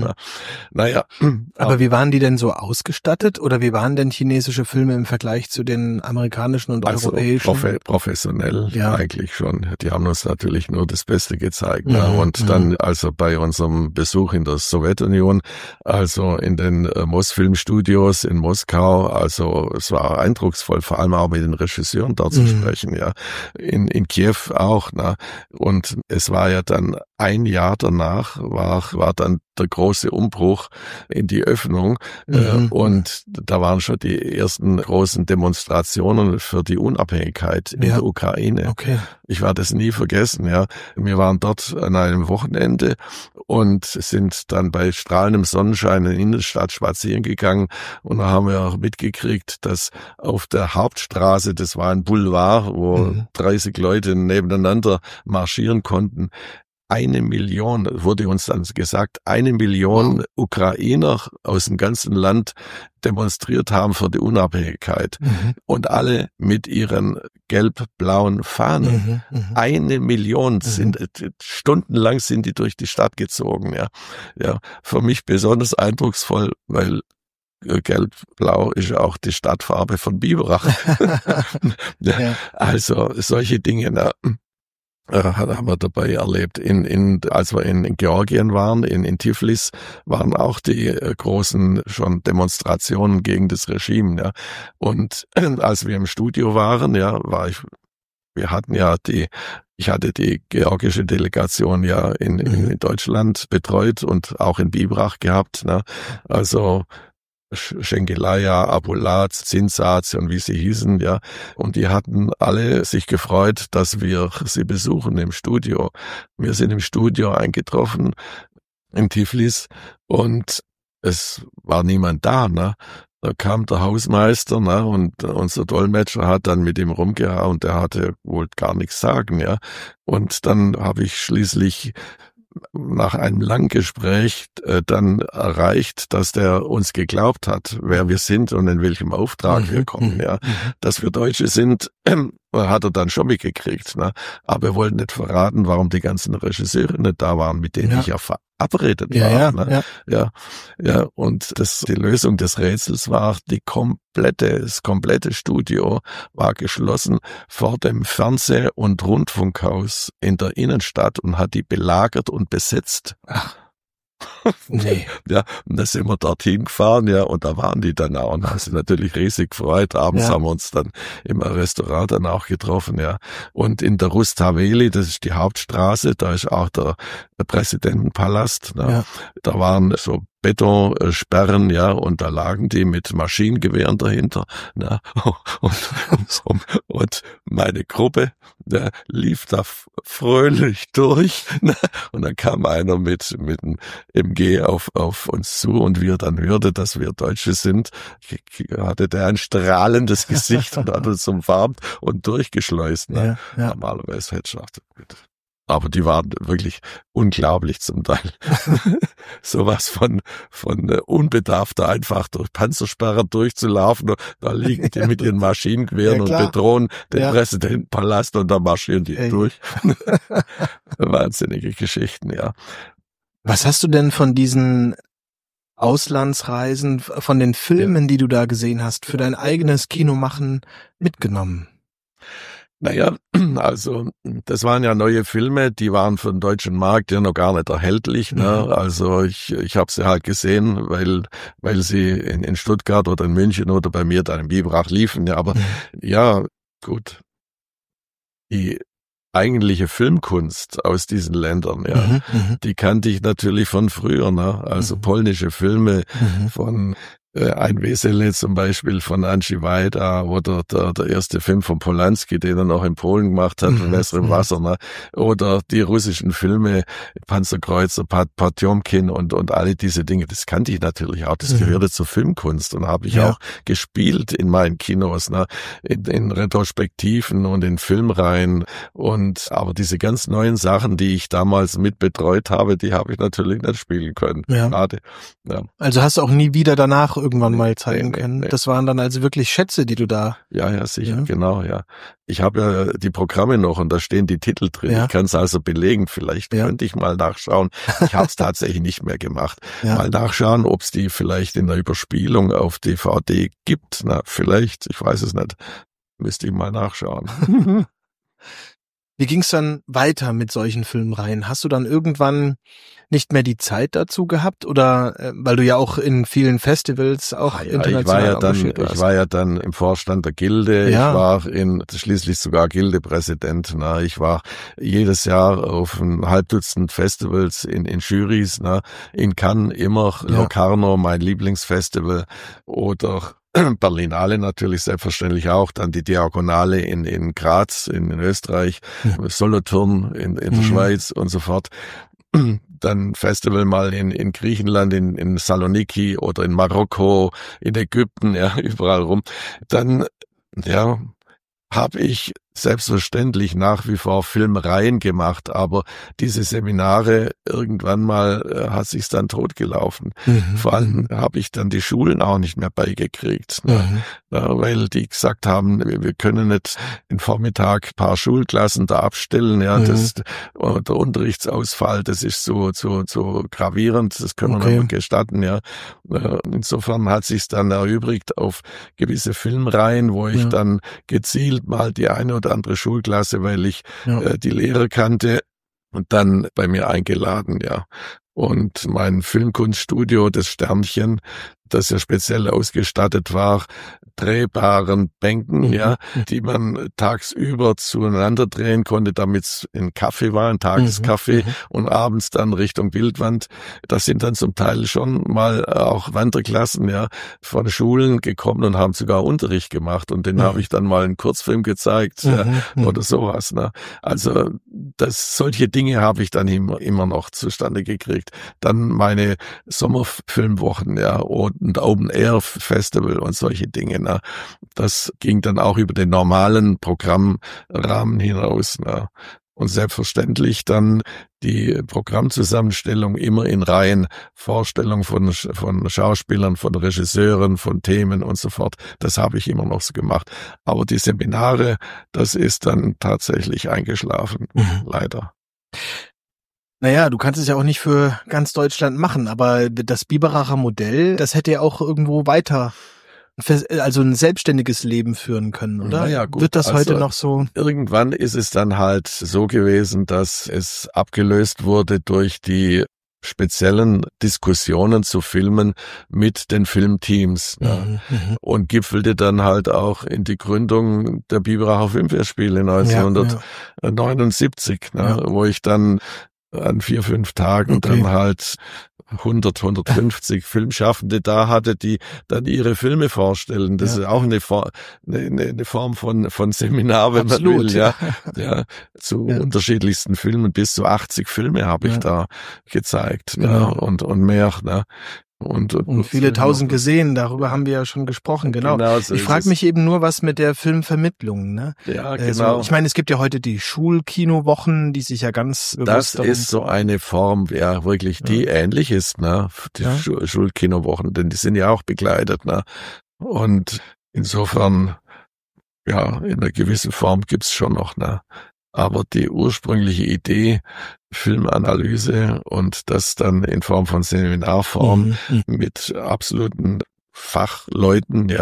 Aber wie waren die denn so ausgestattet, oder wie waren denn chinesische Filme im Vergleich zu den amerikanischen und europäischen? professionell eigentlich schon. Die haben uns natürlich nur das Beste gezeigt. Und dann also bei unserem Besuch in der Sowjetunion, also in den Mosfilmstudios in Moskau, also es war eindrucksvoll, vor allem auch mit den Regisseuren dort zu sprechen, in Kiew auch, und es war ja dann ein Jahr danach war dann der große Umbruch in die Öffnung und da waren schon die ersten großen Demonstrationen für die Unabhängigkeit in der Ukraine. Okay. Ich werde es nie vergessen, Wir waren dort an einem Wochenende und sind dann bei strahlendem Sonnenschein in der Innenstadt spazieren gegangen und da haben wir auch mitgekriegt, dass auf der Hauptstraße, das war ein Boulevard, wo 30 Leute nebeneinander marschieren konnten, 1 Million, wurde uns dann gesagt, 1 Million Ukrainer aus dem ganzen Land demonstriert haben für die Unabhängigkeit. Und alle mit ihren gelb-blauen Fahnen. 1 Million stundenlang sind die durch die Stadt gezogen, Für mich besonders eindrucksvoll, weil Gelb-Blau ist auch die Stadtfarbe von Biberach. Also solche Dinge, haben wir dabei erlebt. Als wir in Georgien waren, in Tiflis, waren auch die großen schon Demonstrationen gegen das Regime. Und als wir im Studio waren, ich hatte die georgische Delegation in Deutschland betreut und auch in Biberach gehabt. Also Schengelaya, Abulat, Zinsaz und wie sie hießen, und die hatten alle sich gefreut, dass wir sie besuchen im Studio. Wir sind im Studio eingetroffen in Tiflis und es war niemand da, Da kam der Hausmeister, und unser Dolmetscher hat dann mit ihm rumgehauen und der hatte wohl gar nichts sagen, Und dann habe ich schließlich nach einem langen Gespräch dann erreicht, dass der uns geglaubt hat, wer wir sind und in welchem Auftrag wir kommen, Dass wir Deutsche sind, hat er dann schon mitgekriegt, Aber er wollte nicht verraten, warum die ganzen Regisseure nicht da waren, mit denen ich ja verabredet war. Und die Lösung des Rätsels war, das komplette Studio war geschlossen vor dem Fernseh- und Rundfunkhaus in der Innenstadt und hat die belagert und besetzt. Ach. Nee. Und da sind wir dorthin gefahren, und da waren die dann auch und haben sich natürlich riesig gefreut. Abends haben wir uns dann im Restaurant dann auch getroffen, Und in der Rustaveli, das ist die Hauptstraße, da ist auch der Präsidentenpalast, Da waren so Betonsperren, und da lagen die mit Maschinengewehren dahinter, und meine Gruppe, lief da fröhlich durch, und dann kam einer mit einem MG auf uns zu und wie er dann hörte, dass wir Deutsche sind, hatte der ein strahlendes Gesicht und hat uns umarmt und durchgeschleust. Normalerweise hätte ich gedacht, aber die waren wirklich unglaublich zum Teil. Sowas von unbedarft, da einfach durch Panzersperren durchzulaufen. Da liegen die mit ihren Maschinengewehren und bedrohen den Präsidentenpalast und da marschieren die durch. Wahnsinnige Geschichten, Was hast du denn von diesen Auslandsreisen, von den Filmen, die du da gesehen hast, für dein eigenes Kinomachen mitgenommen? Also das waren ja neue Filme, die waren für den deutschen Markt ja noch gar nicht erhältlich. Also ich habe sie halt gesehen, weil sie in Stuttgart oder in München oder bei mir dann in Biberach liefen. Aber gut. Die eigentliche Filmkunst aus diesen Ländern, die kannte ich natürlich von früher. Also polnische Filme von Ein Wesele zum Beispiel von Andrzej Wajda oder der erste Film von Polanski, den er noch in Polen gemacht hat, Messer im Wasser, oder die russischen Filme, Panzerkreuzer, Potjomkin und alle diese Dinge, das kannte ich natürlich auch, das gehörte zur Filmkunst und habe ich auch gespielt in meinen Kinos, in Retrospektiven und in Filmreihen aber diese ganz neuen Sachen, die ich damals mit betreut habe, die habe ich natürlich nicht spielen können. Schade. Also hast du auch nie wieder danach irgendwann mal zeigen können. Nee. Das waren dann also wirklich Schätze, die du da... Ja, sicher, genau, Ich habe ja die Programme noch und da stehen die Titel drin. Ich kann es also belegen. Vielleicht könnte ich mal nachschauen. Ich habe es tatsächlich nicht mehr gemacht. Mal nachschauen, ob es die vielleicht in der Überspielung auf DVD gibt. Vielleicht, ich weiß es nicht. Müsste ich mal nachschauen. Wie ging's dann weiter mit solchen Filmreihen? Hast du dann irgendwann nicht mehr die Zeit dazu gehabt oder weil du ja auch in vielen Festivals auch international engagiert warst? Ich war ja dann im Vorstand der Gilde. Ja. Ich war schließlich sogar Gildepräsident. Ich war jedes Jahr auf ein Halbdutzend Festivals in Jurys. In Cannes immer, Locarno, mein Lieblingsfestival, oder Berlinale natürlich selbstverständlich auch, dann die Diagonale in Graz, in Österreich, Solothurn in der Schweiz und so fort. Dann Festival mal in Griechenland, in Saloniki oder in Marokko, in Ägypten, überall rum. Dann, habe ich selbstverständlich nach wie vor Filmreihen gemacht, aber diese Seminare, irgendwann mal hat sich's dann totgelaufen. Vor allem habe ich dann die Schulen auch nicht mehr beigekriegt, weil die gesagt haben, wir können nicht den Vormittag ein paar Schulklassen da abstellen, der Unterrichtsausfall, das ist so gravierend, das können wir nicht gestatten, Insofern hat sich's dann erübrigt auf gewisse Filmreihen, wo ich dann gezielt mal die eine oder andere Schulklasse, weil ich die Lehrer kannte, und dann bei mir eingeladen, Und mein Filmkunststudio, das Sternchen, das ja speziell ausgestattet war, drehbaren Bänken, die man tagsüber zueinander drehen konnte, damit es ein Kaffee war, ein Tageskaffee, und abends dann Richtung Bildwand. Das sind dann zum Teil schon mal auch Wanderklassen, von Schulen gekommen und haben sogar Unterricht gemacht, und den habe ich dann mal einen Kurzfilm gezeigt, oder sowas. Also solche Dinge habe ich dann immer noch zustande gekriegt. Dann meine Sommerfilmwochen, und Open Air Festival und solche Dinge. Das ging dann auch über den normalen Programmrahmen hinaus. Und selbstverständlich dann die Programmzusammenstellung immer in Reihen, Vorstellung von Schauspielern, von Regisseuren, von Themen und so fort. Das habe ich immer noch so gemacht. Aber die Seminare, das ist dann tatsächlich eingeschlafen, leider. Naja, du kannst es ja auch nicht für ganz Deutschland machen, aber das Biberacher Modell, das hätte ja auch irgendwo weiter, also ein selbstständiges Leben führen können, oder? Naja, gut. Wird das heute noch so? Irgendwann ist es dann halt so gewesen, dass es abgelöst wurde durch die speziellen Diskussionen zu Filmen mit den Filmteams, und gipfelte dann halt auch in die Gründung der Biberacher Filmfestspiele 1979, wo ich dann an 4-5 Tagen dann halt 150 Filmschaffende da hatte, die dann ihre Filme vorstellen. Das ist auch eine Form von Seminar, wenn man will. Zu unterschiedlichsten Filmen. Bis zu 80 Filme habe ich da gezeigt, und mehr. Und viele tausend gesehen, darüber haben wir ja schon gesprochen, genau. So ich frage mich eben nur, was mit der Filmvermittlung, Ja, genau. Ich meine, es gibt ja heute die Schulkinowochen, die sich ja ganz bewusst... Das ist so eine Form, wirklich, die ähnlich ist, die Schulkinowochen, denn die sind ja auch begleitet, Und insofern, in einer gewissen Form gibt's schon noch, Aber die ursprüngliche Idee, Filmanalyse und das dann in Form von Seminarform mit absoluten Fachleuten,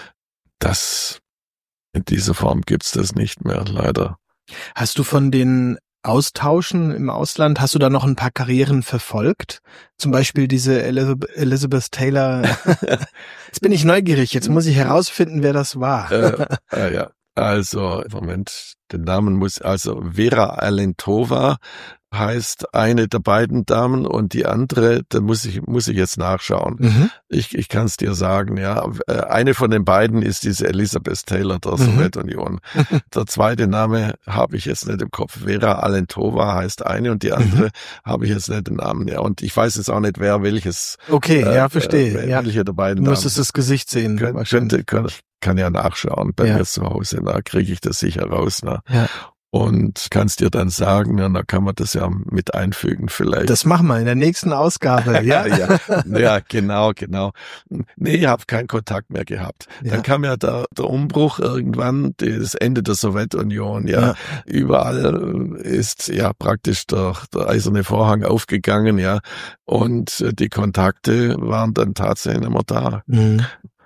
das in dieser Form gibt's das nicht mehr, leider. Hast du von den Austauschen im Ausland, hast du da noch ein paar Karrieren verfolgt? Zum Beispiel diese Elizabeth Taylor. Jetzt bin ich neugierig, jetzt muss ich herausfinden, wer das war. Also, Moment, den Namen Vera Alentova heißt eine der beiden Damen, und die andere, da muss ich jetzt nachschauen. Ich kann es dir sagen, eine von den beiden ist diese Elizabeth Taylor der Sowjetunion. Der zweite Name habe ich jetzt nicht im Kopf. Vera Alentova heißt eine, und die andere habe ich jetzt nicht den Namen. Und ich weiß jetzt auch nicht, wer welches. Okay, verstehe. Welche der beiden du müsstest das Gesicht sehen. Kann ja nachschauen bei mir zu Hause, da kriege ich das sicher raus. Und kannst dir dann sagen, dann kann man das ja mit einfügen vielleicht. Das machen wir in der nächsten Ausgabe, ja, genau. Nee, ich habe keinen Kontakt mehr gehabt. Dann kam ja der Umbruch irgendwann, das Ende der Sowjetunion, Überall ist praktisch der eiserne Vorhang aufgegangen, und die Kontakte waren dann tatsächlich immer da.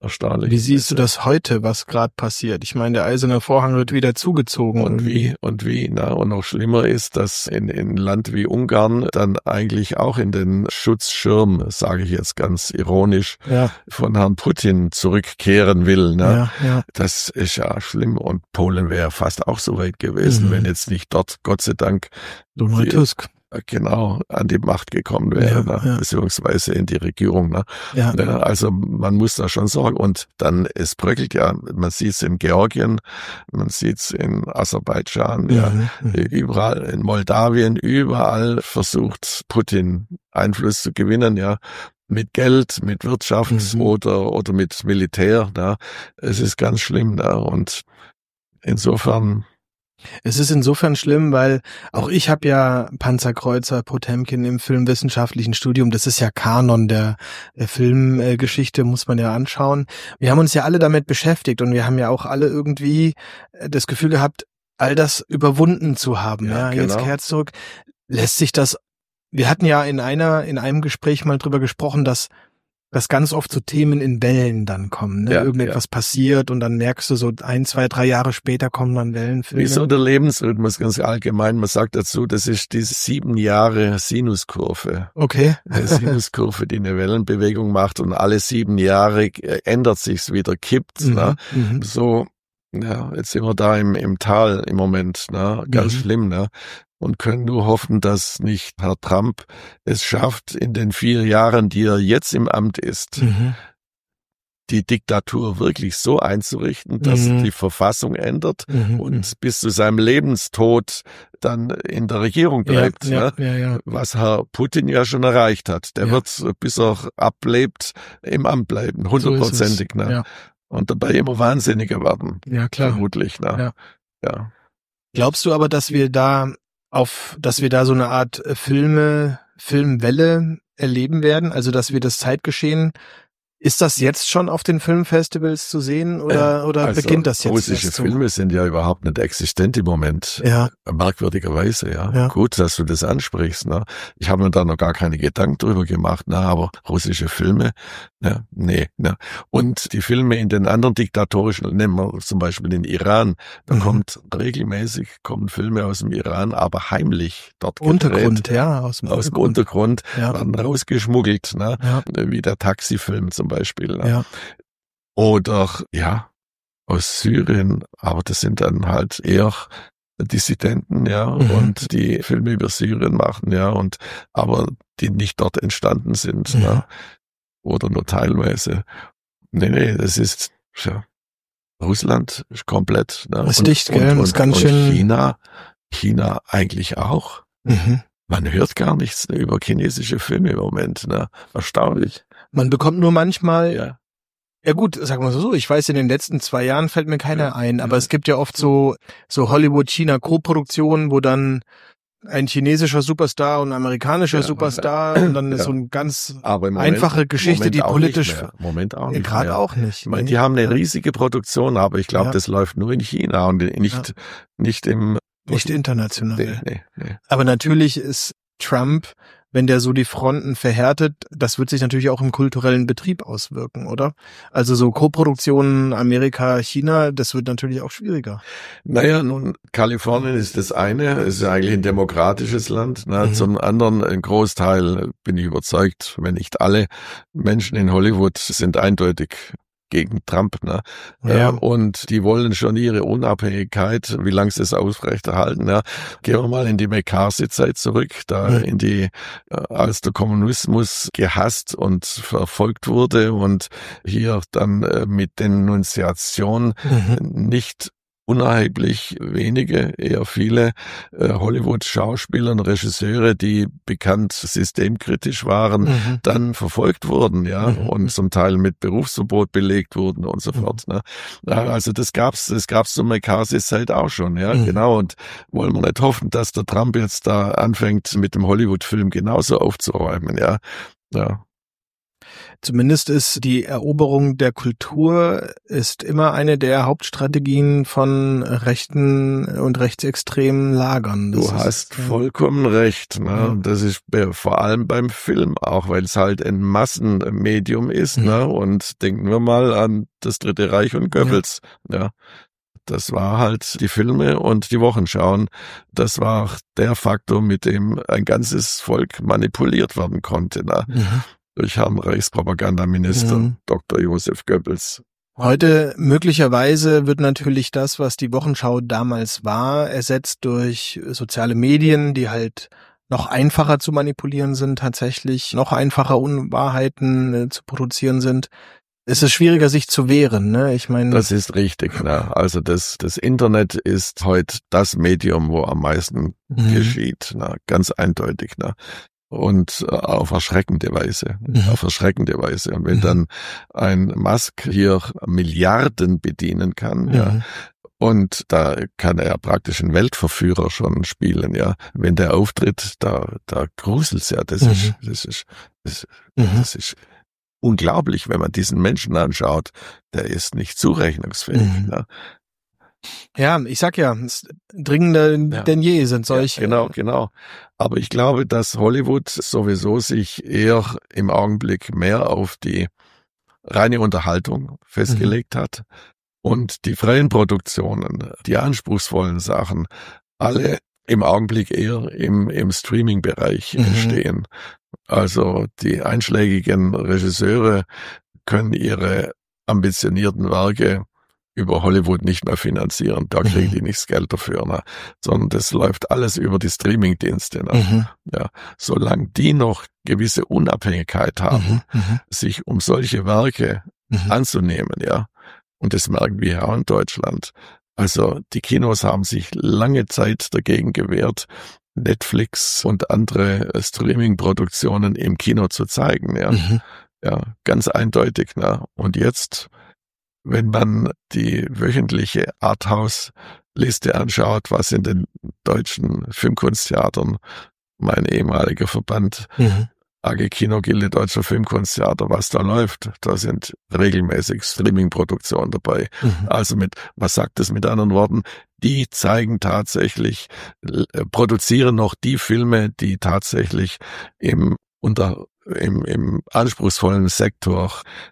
erstaunlich. Wie siehst du das heute, was gerade passiert? Ich meine, der Eiserne Vorhang wird wieder zugezogen. Und wie, und noch schlimmer ist, dass in Land wie Ungarn dann eigentlich auch in den Schutzschirm, sage ich jetzt ganz ironisch, von Herrn Putin zurückkehren will. Ne? Ja. Das ist ja schlimm. Und Polen wäre fast auch so weit gewesen, wenn jetzt nicht dort, Gott sei Dank, Donald Tusk an die Macht gekommen wäre, beziehungsweise in die Regierung. Ne? Ja. Also man muss da schon sorgen. Und dann, es bröckelt ja, man sieht es in Georgien, man sieht es in Aserbaidschan, überall, in Moldawien, überall versucht Putin Einfluss zu gewinnen, mit Geld, mit Wirtschaft oder mit Militär. Ne? Es ist ganz schlimm. Ne? Und insofern... Es ist insofern schlimm, weil auch ich habe ja Panzerkreuzer Potemkin im filmwissenschaftlichen Studium. Das ist ja Kanon der Filmgeschichte, muss man ja anschauen. Wir haben uns ja alle damit beschäftigt und wir haben ja auch alle irgendwie das Gefühl gehabt, all das überwunden zu haben. Ja, genau. Jetzt kehrt zurück. Lässt sich das... Wir hatten ja in einem Gespräch mal drüber gesprochen, dass ganz oft so Themen in Wellen dann kommen, ne? Irgendetwas passiert und dann merkst du so 1, 2, 3 Jahre später kommen dann Wellenfilme. Wie so der Lebensrhythmus ganz allgemein. Man sagt dazu, das ist diese 7 Jahre Sinuskurve. Okay. Eine Sinuskurve, die eine Wellenbewegung macht und alle 7 Jahre ändert sich's wieder, kippt. Ne? So, jetzt sind wir da im Tal im Moment, ne? Ganz schlimm, ne? Und können nur hoffen, dass nicht Herr Trump es schafft, in den 4 Jahren, die er jetzt im Amt ist, die Diktatur wirklich so einzurichten, dass die Verfassung ändert und bis zu seinem Lebenstod dann in der Regierung bleibt. Was Herr Putin ja schon erreicht hat. Der wird, bis er ablebt, im Amt bleiben, 100%. So ne? Und dabei immer wahnsinniger werden. Ja, klar. Vermutlich. Ne? Ja. Glaubst du aber, dass wir da so eine Art Filmwelle erleben werden? Also, dass wir das Zeitgeschehen, ist das jetzt schon auf den Filmfestivals zu sehen oder also beginnt das jetzt? Russische Filme sind ja überhaupt nicht existent im Moment. Merkwürdigerweise, Gut, dass du das ansprichst. Ne? Ich habe mir da noch gar keine Gedanken drüber gemacht, aber russische Filme, nee. Und die Filme in den anderen diktatorischen, nehmen wir zum Beispiel den Iran, da regelmäßig kommen Filme aus dem Iran, aber heimlich dort Untergrund, gedreht. Aus dem Untergrund werden rausgeschmuggelt, wie der Taxifilm zum Beispiel. Oder, aus Syrien, aber das sind dann halt eher Dissidenten, und die Filme über Syrien machen, aber die nicht dort entstanden sind, oder nur teilweise. Nee, das ist, Russland ist komplett, ist dicht, gell? Und ganz schön. China eigentlich auch. Man hört gar nichts über chinesische Filme im Moment, erstaunlich. Man bekommt nur manchmal, ja gut, sagen wir so, ich weiß, in den letzten 2 Jahren fällt mir keiner ein, aber es gibt ja oft so Hollywood-China-Co-Produktionen, wo dann ein chinesischer Superstar und ein amerikanischer Superstar und dann ist so eine ganz einfache Geschichte, die politisch... Moment auch nicht. Gerade auch nicht. Ich meine, die haben eine riesige Produktion, aber ich glaube, das läuft nur in China und nicht im... Nicht international. Nee. Aber natürlich ist Trump, wenn der so die Fronten verhärtet, das wird sich natürlich auch im kulturellen Betrieb auswirken, oder? Also so Koproduktionen Amerika, China, das wird natürlich auch schwieriger. Naja, nun, Kalifornien ist das eine, ist ja eigentlich ein demokratisches Land. Zum anderen, ein Großteil, bin ich überzeugt, wenn nicht alle Menschen in Hollywood sind eindeutig gegen Trump, und die wollen schon ihre Unabhängigkeit, wie lange sie es aufrechterhalten, Gehen wir mal in die McCarthy-Zeit zurück, als der Kommunismus gehasst und verfolgt wurde und hier dann mit Denunziation nicht unerheblich wenige, eher viele Hollywood-Schauspieler und Regisseure, die bekannt systemkritisch waren, dann verfolgt wurden, und zum Teil mit Berufsverbot belegt wurden und so fort. Also das gab's zur McCarthy-Zeit auch schon, genau. Und wollen wir nicht hoffen, dass der Trump jetzt da anfängt, mit dem Hollywood-Film genauso aufzuräumen, Zumindest ist die Eroberung der Kultur ist immer eine der Hauptstrategien von rechten und rechtsextremen Lagern. Du hast vollkommen recht. Ne? Ja. Das ist vor allem beim Film auch, weil es halt ein Massenmedium ist. Ne? Und denken wir mal an das Dritte Reich und Goebbels. Ja. Das war halt die Filme und die Wochenschauen. Das war der Faktor, mit dem ein ganzes Volk manipuliert werden konnte. Ne? Durch Herrn Reichspropagandaminister Dr. Josef Goebbels. Heute möglicherweise wird natürlich das, was die Wochenschau damals war, ersetzt durch soziale Medien, die halt noch einfacher zu manipulieren sind, tatsächlich noch einfacher Unwahrheiten zu produzieren sind. Es ist schwieriger, sich zu wehren, ne? Ich meine, das ist richtig. Ne? Also das Internet ist heute das Medium, wo am meisten geschieht, ne? Ganz eindeutig. Ne? Und auf erschreckende Weise. Und wenn dann ein Musk hier Milliarden bedienen kann, ja, und da kann er praktisch einen Weltverführer schon spielen, ja. Wenn der auftritt, da gruselt's ja. Das ist unglaublich, wenn man diesen Menschen anschaut. Der ist nicht zurechnungsfähig. Ne? Ja, ich sag ja, dringender denn je sind solche. Ja, genau. Aber ich glaube, dass Hollywood sowieso sich eher im Augenblick mehr auf die reine Unterhaltung festgelegt hat und die freien Produktionen, die anspruchsvollen Sachen, alle im Augenblick eher im Streaming-Bereich stehen. Also die einschlägigen Regisseure können ihre ambitionierten Werke über Hollywood nicht mehr finanzieren. Da kriegen die nichts Geld dafür, ne? Sondern das läuft alles über die Streaming-Dienste. Ne? Ja, solange die noch gewisse Unabhängigkeit haben, sich um solche Werke anzunehmen, ja. Und das merken wir ja auch in Deutschland. Also die Kinos haben sich lange Zeit dagegen gewehrt, Netflix und andere Streaming-Produktionen im Kino zu zeigen. Ja, ja, ganz eindeutig. Ne? Und jetzt, wenn man die wöchentliche Arthouse-Liste anschaut, was in den deutschen Filmkunsttheatern, mein ehemaliger Verband, AG Kinogilde Deutscher Filmkunsttheater, was da läuft, da sind regelmäßig Streaming-Produktionen dabei. Also was sagt es mit anderen Worten? Die zeigen tatsächlich, produzieren noch die Filme, die tatsächlich im anspruchsvollen Sektor,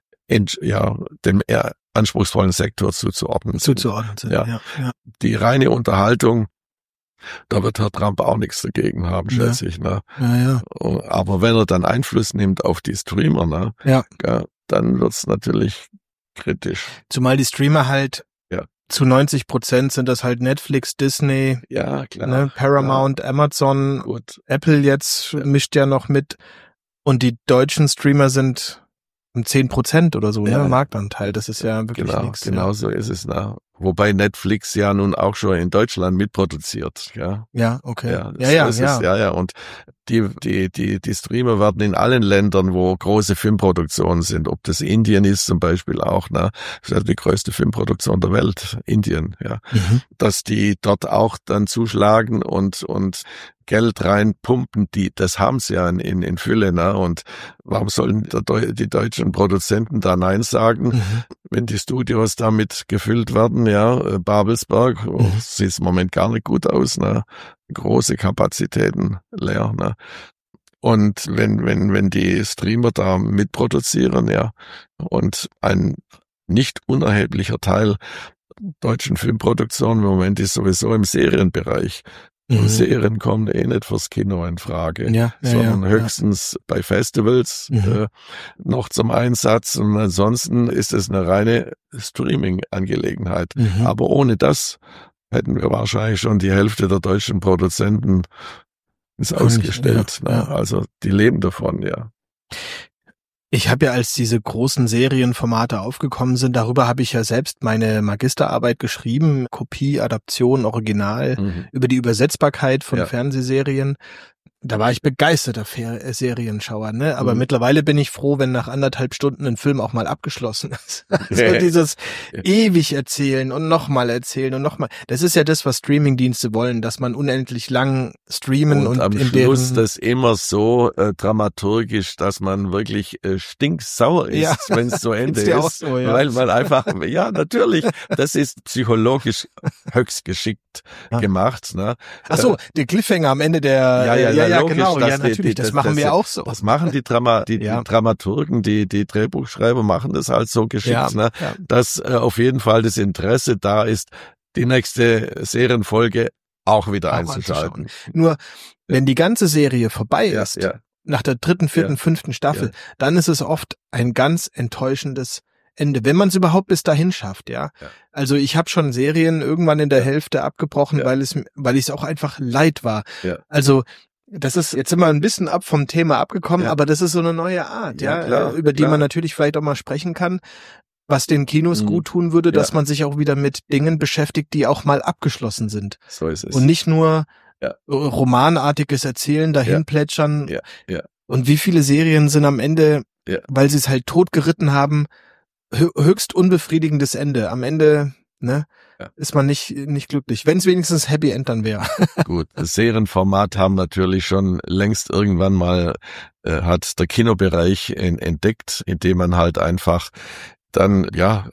dem eher anspruchsvollen Sektor zuzuordnen sind. Ja. Die reine Unterhaltung, da wird Herr Trump auch nichts dagegen haben, schätze ich. Ne? Ja. Aber wenn er dann Einfluss nimmt auf die Streamer, ne, dann wird's natürlich kritisch. Zumal die Streamer halt zu 90% sind das halt Netflix, Disney, ja, klar, ne, Paramount, Amazon, Apple jetzt mischt ja noch mit. Und die deutschen Streamer sind 10% oder so, ne, Marktanteil. Das ist ja wirklich nichts. Genau so ist es. Ne? Wobei Netflix ja nun auch schon in Deutschland mitproduziert. Ja, okay. Ja. Und die Streamer werden in allen Ländern, wo große Filmproduktionen sind, ob das Indien ist zum Beispiel auch, ne, das ist ja die größte Filmproduktion der Welt, Indien, ja, dass die dort auch dann zuschlagen und Geld reinpumpen, das haben sie ja in Fülle, ne, und warum sollen die deutschen Produzenten da Nein sagen, wenn die Studios damit gefüllt werden, ja, Babelsberg, sieht im Moment gar nicht gut aus, ne, große Kapazitäten leer, ne. Und wenn die Streamer da mitproduzieren, ja, und ein nicht unerheblicher Teil deutschen Filmproduktionen im Moment ist sowieso im Serienbereich. Serien kommen nicht fürs Kino in Frage, sondern höchstens bei Festivals noch zum Einsatz. Und ansonsten ist es eine reine Streaming-Angelegenheit. Aber ohne das hätten wir wahrscheinlich schon die Hälfte der deutschen Produzenten ins Ausgestellt. Ne? Also die leben davon, ja. Ich habe ja, als diese großen Serienformate aufgekommen sind, darüber habe ich ja selbst meine Magisterarbeit geschrieben, Kopie, Adaption, Original, über die Übersetzbarkeit von Fernsehserien. Da war ich begeisterter Serienschauer, ne? Aber mittlerweile bin ich froh, wenn nach 1,5 Stunden ein Film auch mal abgeschlossen ist. Also dieses ewig erzählen und nochmal erzählen und nochmal. Das ist ja das, was Streamingdienste wollen, dass man unendlich lang streamen und am in Schluss das immer so dramaturgisch, dass man wirklich stinksauer ist, wenn es zu Ende ist. Auch so, ja. Weil man einfach, ja, natürlich, das ist psychologisch höchst geschickt gemacht. Ne? Ach so, der Cliffhanger am Ende der logisch, genau, ja, natürlich, das machen wir auch so. Das machen die Dramaturgen, die Drehbuchschreiber machen das halt so geschickt, ne, dass auf jeden Fall das Interesse da ist, die nächste Serienfolge auch wieder einzuschalten. Nur, wenn die ganze Serie vorbei ist, nach der 3., 4., 5. Staffel, dann ist es oft ein ganz enttäuschendes Ende, wenn man es überhaupt bis dahin schafft, Also ich habe schon Serien irgendwann in der Hälfte abgebrochen, weil ich es auch einfach leid war. Also das ist jetzt immer ein bisschen ab vom Thema abgekommen, aber das ist so eine neue Art, klar, über die man natürlich vielleicht auch mal sprechen kann, was den Kinos gut tun würde, dass man sich auch wieder mit Dingen beschäftigt, die auch mal abgeschlossen sind. So ist es. Und nicht nur romanartiges Erzählen, dahin plätschern. Und wie viele Serien sind am Ende, weil sie es halt totgeritten haben, höchst unbefriedigendes Ende. Am Ende, ne, ist man nicht glücklich. Wenn es wenigstens Happy End dann wäre. Gut, das Serienformat haben natürlich schon längst irgendwann mal hat der Kinobereich entdeckt, indem man halt einfach dann,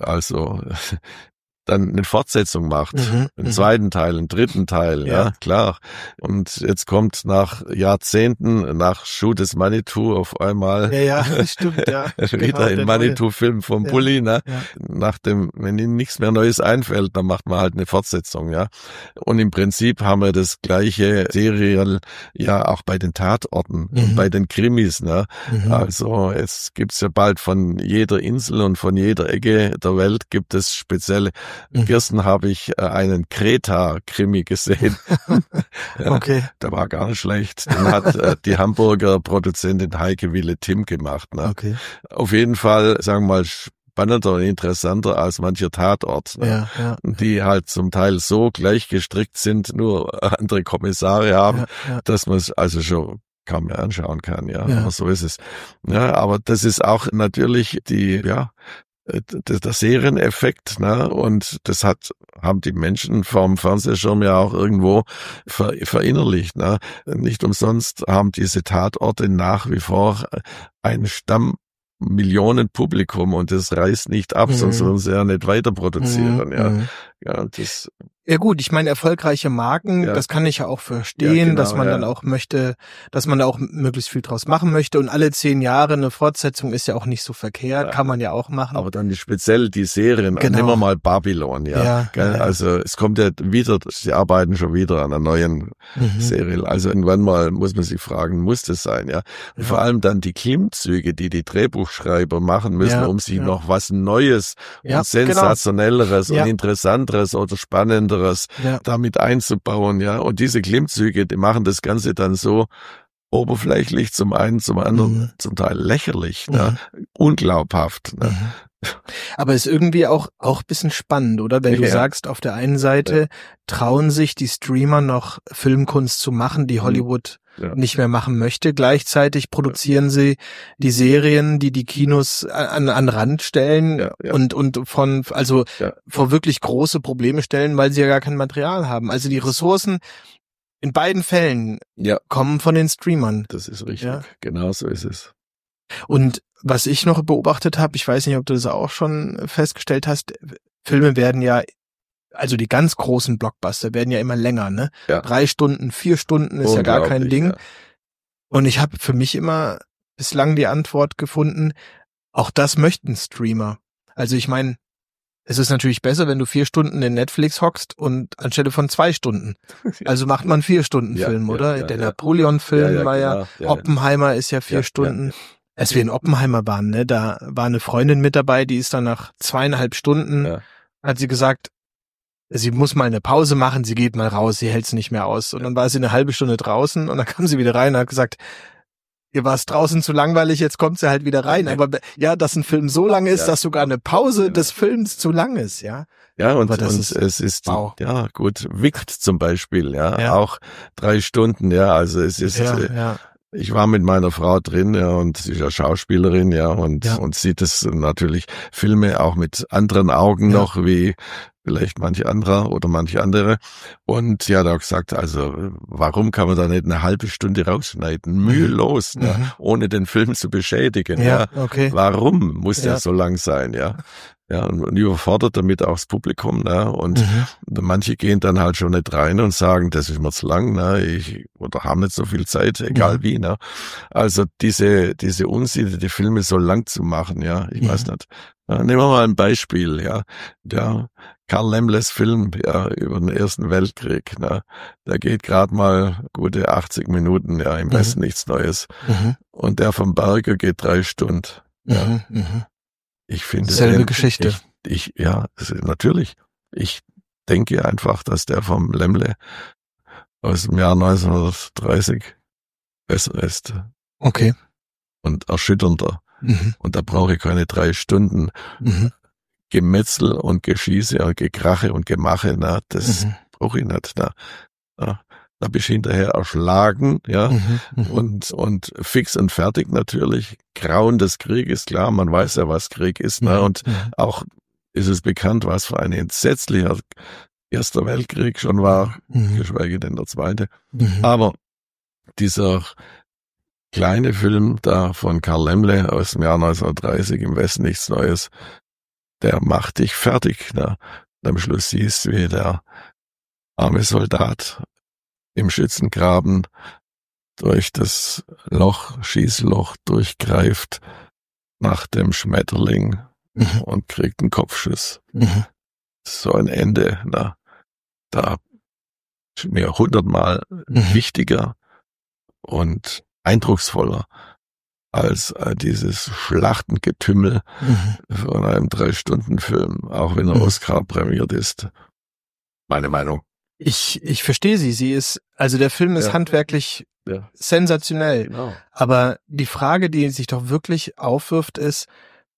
dann eine Fortsetzung macht, einen zweiten Teil, einen dritten Teil, ja, klar. Und jetzt kommt nach Jahrzehnten, nach Shoot is Manitou auf einmal stimmt, wieder ein Manitou-Film vom Bulli, ne? Wenn ihnen nichts mehr Neues einfällt, dann macht man halt eine Fortsetzung, ja. Und im Prinzip haben wir das gleiche Serial, auch bei den Tatorten, bei den Krimis, ne? Also es gibt's ja bald von jeder Insel und von jeder Ecke der Welt gibt es spezielle. Gestern habe ich einen Kreta-Krimi gesehen. Okay. Der war gar nicht schlecht. Den hat die Hamburger Produzentin Heike Wille-Tim gemacht. Ne? Okay. Auf jeden Fall, sagen wir mal, spannender und interessanter als mancher Tatort. Ne? Die halt zum Teil so gleich gestrickt sind, nur andere Kommissare haben, dass man es also schon kaum mehr anschauen kann. Aber so ist es. Ja, aber das ist auch natürlich der Serieneffekt, ne? Und das haben die Menschen vorm Fernsehschirm ja auch irgendwo verinnerlicht, ne? Nicht umsonst haben diese Tatorte nach wie vor ein Stammmillionenpublikum und das reißt nicht ab, sonst würden sie ja nicht weiter produzieren, Ja gut, ich meine, erfolgreiche Marken, das kann ich ja auch verstehen, dass man dann auch möchte, dass man da auch möglichst viel draus machen möchte und alle 10 Jahre eine Fortsetzung ist ja auch nicht so verkehrt, kann man ja auch machen. Aber dann speziell die Serien, nehmen wir mal Babylon, also es kommt ja wieder, sie arbeiten schon wieder an einer neuen Serie, also irgendwann mal muss man sich fragen, muss das sein, Und vor allem dann die Klimmzüge, die Drehbuchschreiber machen müssen, um sich noch was Neues und Sensationelleres und Interessanteres oder Spannenderes damit einzubauen, und diese Klimmzüge, die machen das Ganze dann so oberflächlich zum einen, zum anderen zum Teil lächerlich, unglaubhaft. Ne? Aber ist irgendwie auch ein bisschen spannend, oder? Wenn du sagst, auf der einen Seite trauen sich die Streamer noch Filmkunst zu machen, die Hollywood nicht mehr machen möchte. Gleichzeitig produzieren sie die Serien, die Kinos an Rand stellen und vor wirklich große Probleme stellen, weil sie ja gar kein Material haben. Also die Ressourcen in beiden Fällen kommen von den Streamern. Das ist richtig. Genau so ist es. Und was ich noch beobachtet habe, ich weiß nicht, ob du das auch schon festgestellt hast, Filme werden also die ganz großen Blockbuster werden ja immer länger, ne? 3 Stunden, 4 Stunden ist ja gar kein Ding. Und ich habe für mich immer bislang die Antwort gefunden, auch das möchten Streamer. Also ich meine, es ist natürlich besser, wenn du 4 Stunden in Netflix hockst und anstelle von 2 Stunden. Also macht man 4 Stunden Film, oder? Der Napoleon-Film war Oppenheimer ist 4 Stunden. Als wir in Oppenheimer waren, ne, da war eine Freundin mit dabei, die ist dann nach 2,5 Stunden, hat sie gesagt, sie muss mal eine Pause machen, sie geht mal raus, sie hält's nicht mehr aus. Und dann war sie eine halbe Stunde draußen und dann kam sie wieder rein und hat gesagt, ihr war es draußen zu langweilig, jetzt kommt sie halt wieder rein. Aber ja, dass ein Film so lang ist, dass sogar eine Pause des Films zu lang ist, ja. Ja, und es ist, wow. Ja, gut, Wicked zum Beispiel, ja, auch 3 Stunden, ja, also es ist, ich war mit meiner Frau drin, ja, und sie ist ja Schauspielerin, ja, und sieht es natürlich Filme auch mit anderen Augen noch, wie vielleicht manche andere. Und ja, da hat gesagt, also, warum kann man da nicht eine halbe Stunde rausschneiden? Mühelos, ne, ohne den Film zu beschädigen, ja. Okay. Warum muss der so lang sein, ja? Ja, und überfordert damit auch das Publikum, ne? Und manche gehen dann halt schon nicht rein und sagen, das ist mir zu lang, ne? Oder haben nicht so viel Zeit, egal wie, ne? Also diese Unsitte, die Filme so lang zu machen, ja, ich weiß nicht. Ja, nehmen wir mal ein Beispiel, ja. Der Karl Laemmles Film, ja, über den Ersten Weltkrieg, ne? Der geht gerade mal gute 80 Minuten, ja, im Westen nichts Neues. Und der vom Berger geht 3 Stunden, ja. Ich finde selbe Geschichte. Natürlich. Ich denke einfach, dass der vom Laemmle aus dem Jahr 1930 besser ist. Okay. Und erschütternder. Und da brauche ich keine 3 Stunden Gemetzel und Geschieße und Gekrache und Gemache. Na, das brauche ich nicht. Na, da bist du hinterher erschlagen, ja, und fix und fertig natürlich. Grauen des Krieges, klar, man weiß ja, was Krieg ist, ne, und auch ist es bekannt, was für ein entsetzlicher Erster Weltkrieg schon war, geschweige denn der Zweite. Aber dieser kleine Film da von Karl Laemmle aus dem Jahr 1930, im Westen nichts Neues, der macht dich fertig, ne. Und am Schluss siehst du, wie der arme Soldat im Schützengraben durch das Schießloch durchgreift nach dem Schmetterling und kriegt einen Kopfschuss. So ein Ende, na, da ist mir 100-mal wichtiger und eindrucksvoller als dieses Schlachtengetümmel von einem 3-Stunden-Film, auch wenn er Oscar prämiert ist. Meine Meinung. Ich verstehe der Film ist handwerklich sensationell. Genau. Aber die Frage, die sich doch wirklich aufwirft, ist,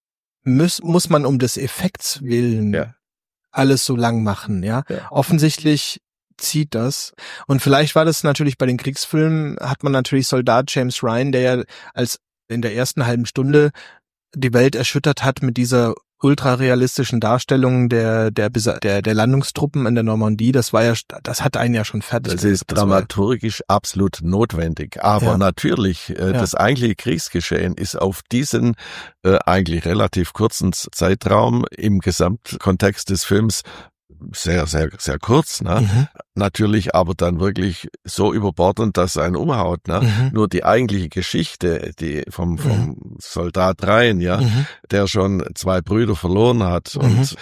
muss man um des Effekts willen alles so lang machen, ja? Offensichtlich zieht das. Und vielleicht war das natürlich bei den Kriegsfilmen, hat man natürlich Soldat James Ryan, der ja als in der ersten halben Stunde die Welt erschüttert hat mit dieser ultrarealistischen Darstellung der Landungstruppen in der Normandie. Das hat einen ja schon fertig. Das ist dramaturgisch absolut notwendig. Aber natürlich, das eigentliche Kriegsgeschehen ist auf diesen eigentlich relativ kurzen Zeitraum im Gesamtkontext des Films sehr, sehr, sehr kurz, ne? Natürlich aber dann wirklich so überbordend, dass es einen umhaut, ne? Nur die eigentliche Geschichte, die vom Soldat Ryan, ja, der schon 2 Brüder verloren hat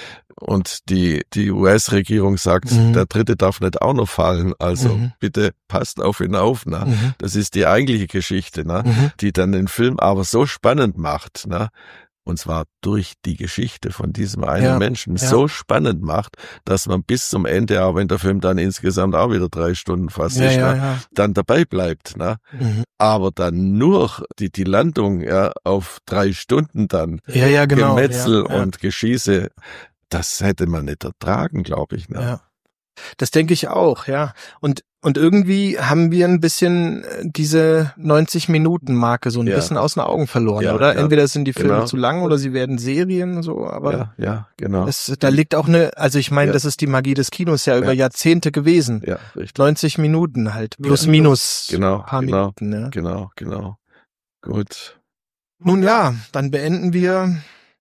und die US-Regierung sagt, der dritte darf nicht auch noch fallen, also bitte passt auf ihn auf, ne? Das ist die eigentliche Geschichte, ne? Die dann den Film aber so spannend macht, ne? Und zwar durch die Geschichte von diesem einen Menschen so spannend macht, dass man bis zum Ende, auch wenn der Film dann insgesamt auch wieder 3 Stunden fast ist, dann dabei bleibt. Ne? Aber dann nur die Landung auf 3 Stunden dann, genau. Gemetzel und Geschieße, das hätte man nicht ertragen, glaube ich. Ne? Ja. Das denke ich auch, ja. Und irgendwie haben wir ein bisschen diese 90-Minuten-Marke so ein bisschen aus den Augen verloren, oder? Ja. Entweder sind die Filme zu lang oder sie werden Serien, so, aber. Ja, genau. Da liegt auch also ich meine, das ist die Magie des Kinos ja über Jahrzehnte gewesen. Ja, richtig. 90 Minuten halt. Plus, minus. Paar Minuten, ja. Genau. Gut. Nun ja, dann beenden wir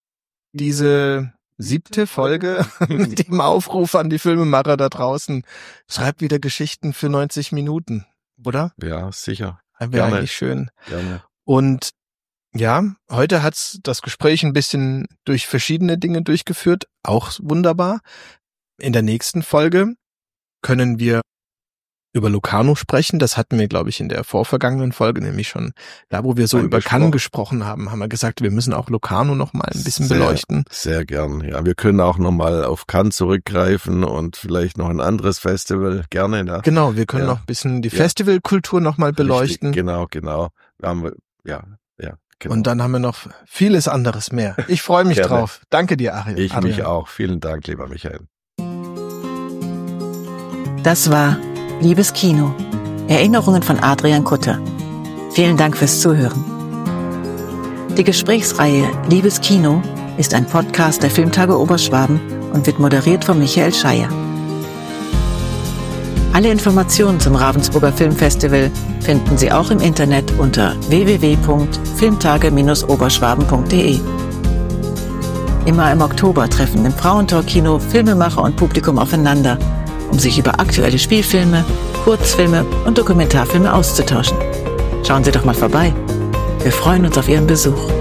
diese 7. Folge mit dem Aufruf an die Filmemacher da draußen. Schreibt wieder Geschichten für 90 Minuten, oder? Ja, sicher. Wäre eigentlich schön. Gerne. Und ja, heute hat's das Gespräch ein bisschen durch verschiedene Dinge durchgeführt. Auch wunderbar. In der nächsten Folge können wir über Locarno sprechen. Das hatten wir, glaube ich, in der vorvergangenen Folge, nämlich schon da, wo wir so über Cannes gesprochen haben, haben wir gesagt, wir müssen auch Locarno noch mal ein bisschen beleuchten. Sehr gern. Ja, wir können auch noch mal auf Cannes zurückgreifen und vielleicht noch ein anderes Festival. Gerne. Ne? Genau, wir können noch ein bisschen die Festivalkultur noch mal beleuchten. Richtig, genau. Wir Ja. Genau. Und dann haben wir noch vieles anderes mehr. Ich freue mich drauf. Danke dir, Adrian. Ich mich auch. Vielen Dank, lieber Michael. Das war Liebes Kino. Erinnerungen von Adrian Kutter. Vielen Dank fürs Zuhören. Die Gesprächsreihe Liebes Kino ist ein Podcast der Filmtage Oberschwaben und wird moderiert von Michael Scheier. Alle Informationen zum Ravensburger Filmfestival finden Sie auch im Internet unter www.filmtage-oberschwaben.de. Immer im Oktober treffen im Frauentor-Kino Filmemacher und Publikum aufeinander, um sich über aktuelle Spielfilme, Kurzfilme und Dokumentarfilme auszutauschen. Schauen Sie doch mal vorbei. Wir freuen uns auf Ihren Besuch.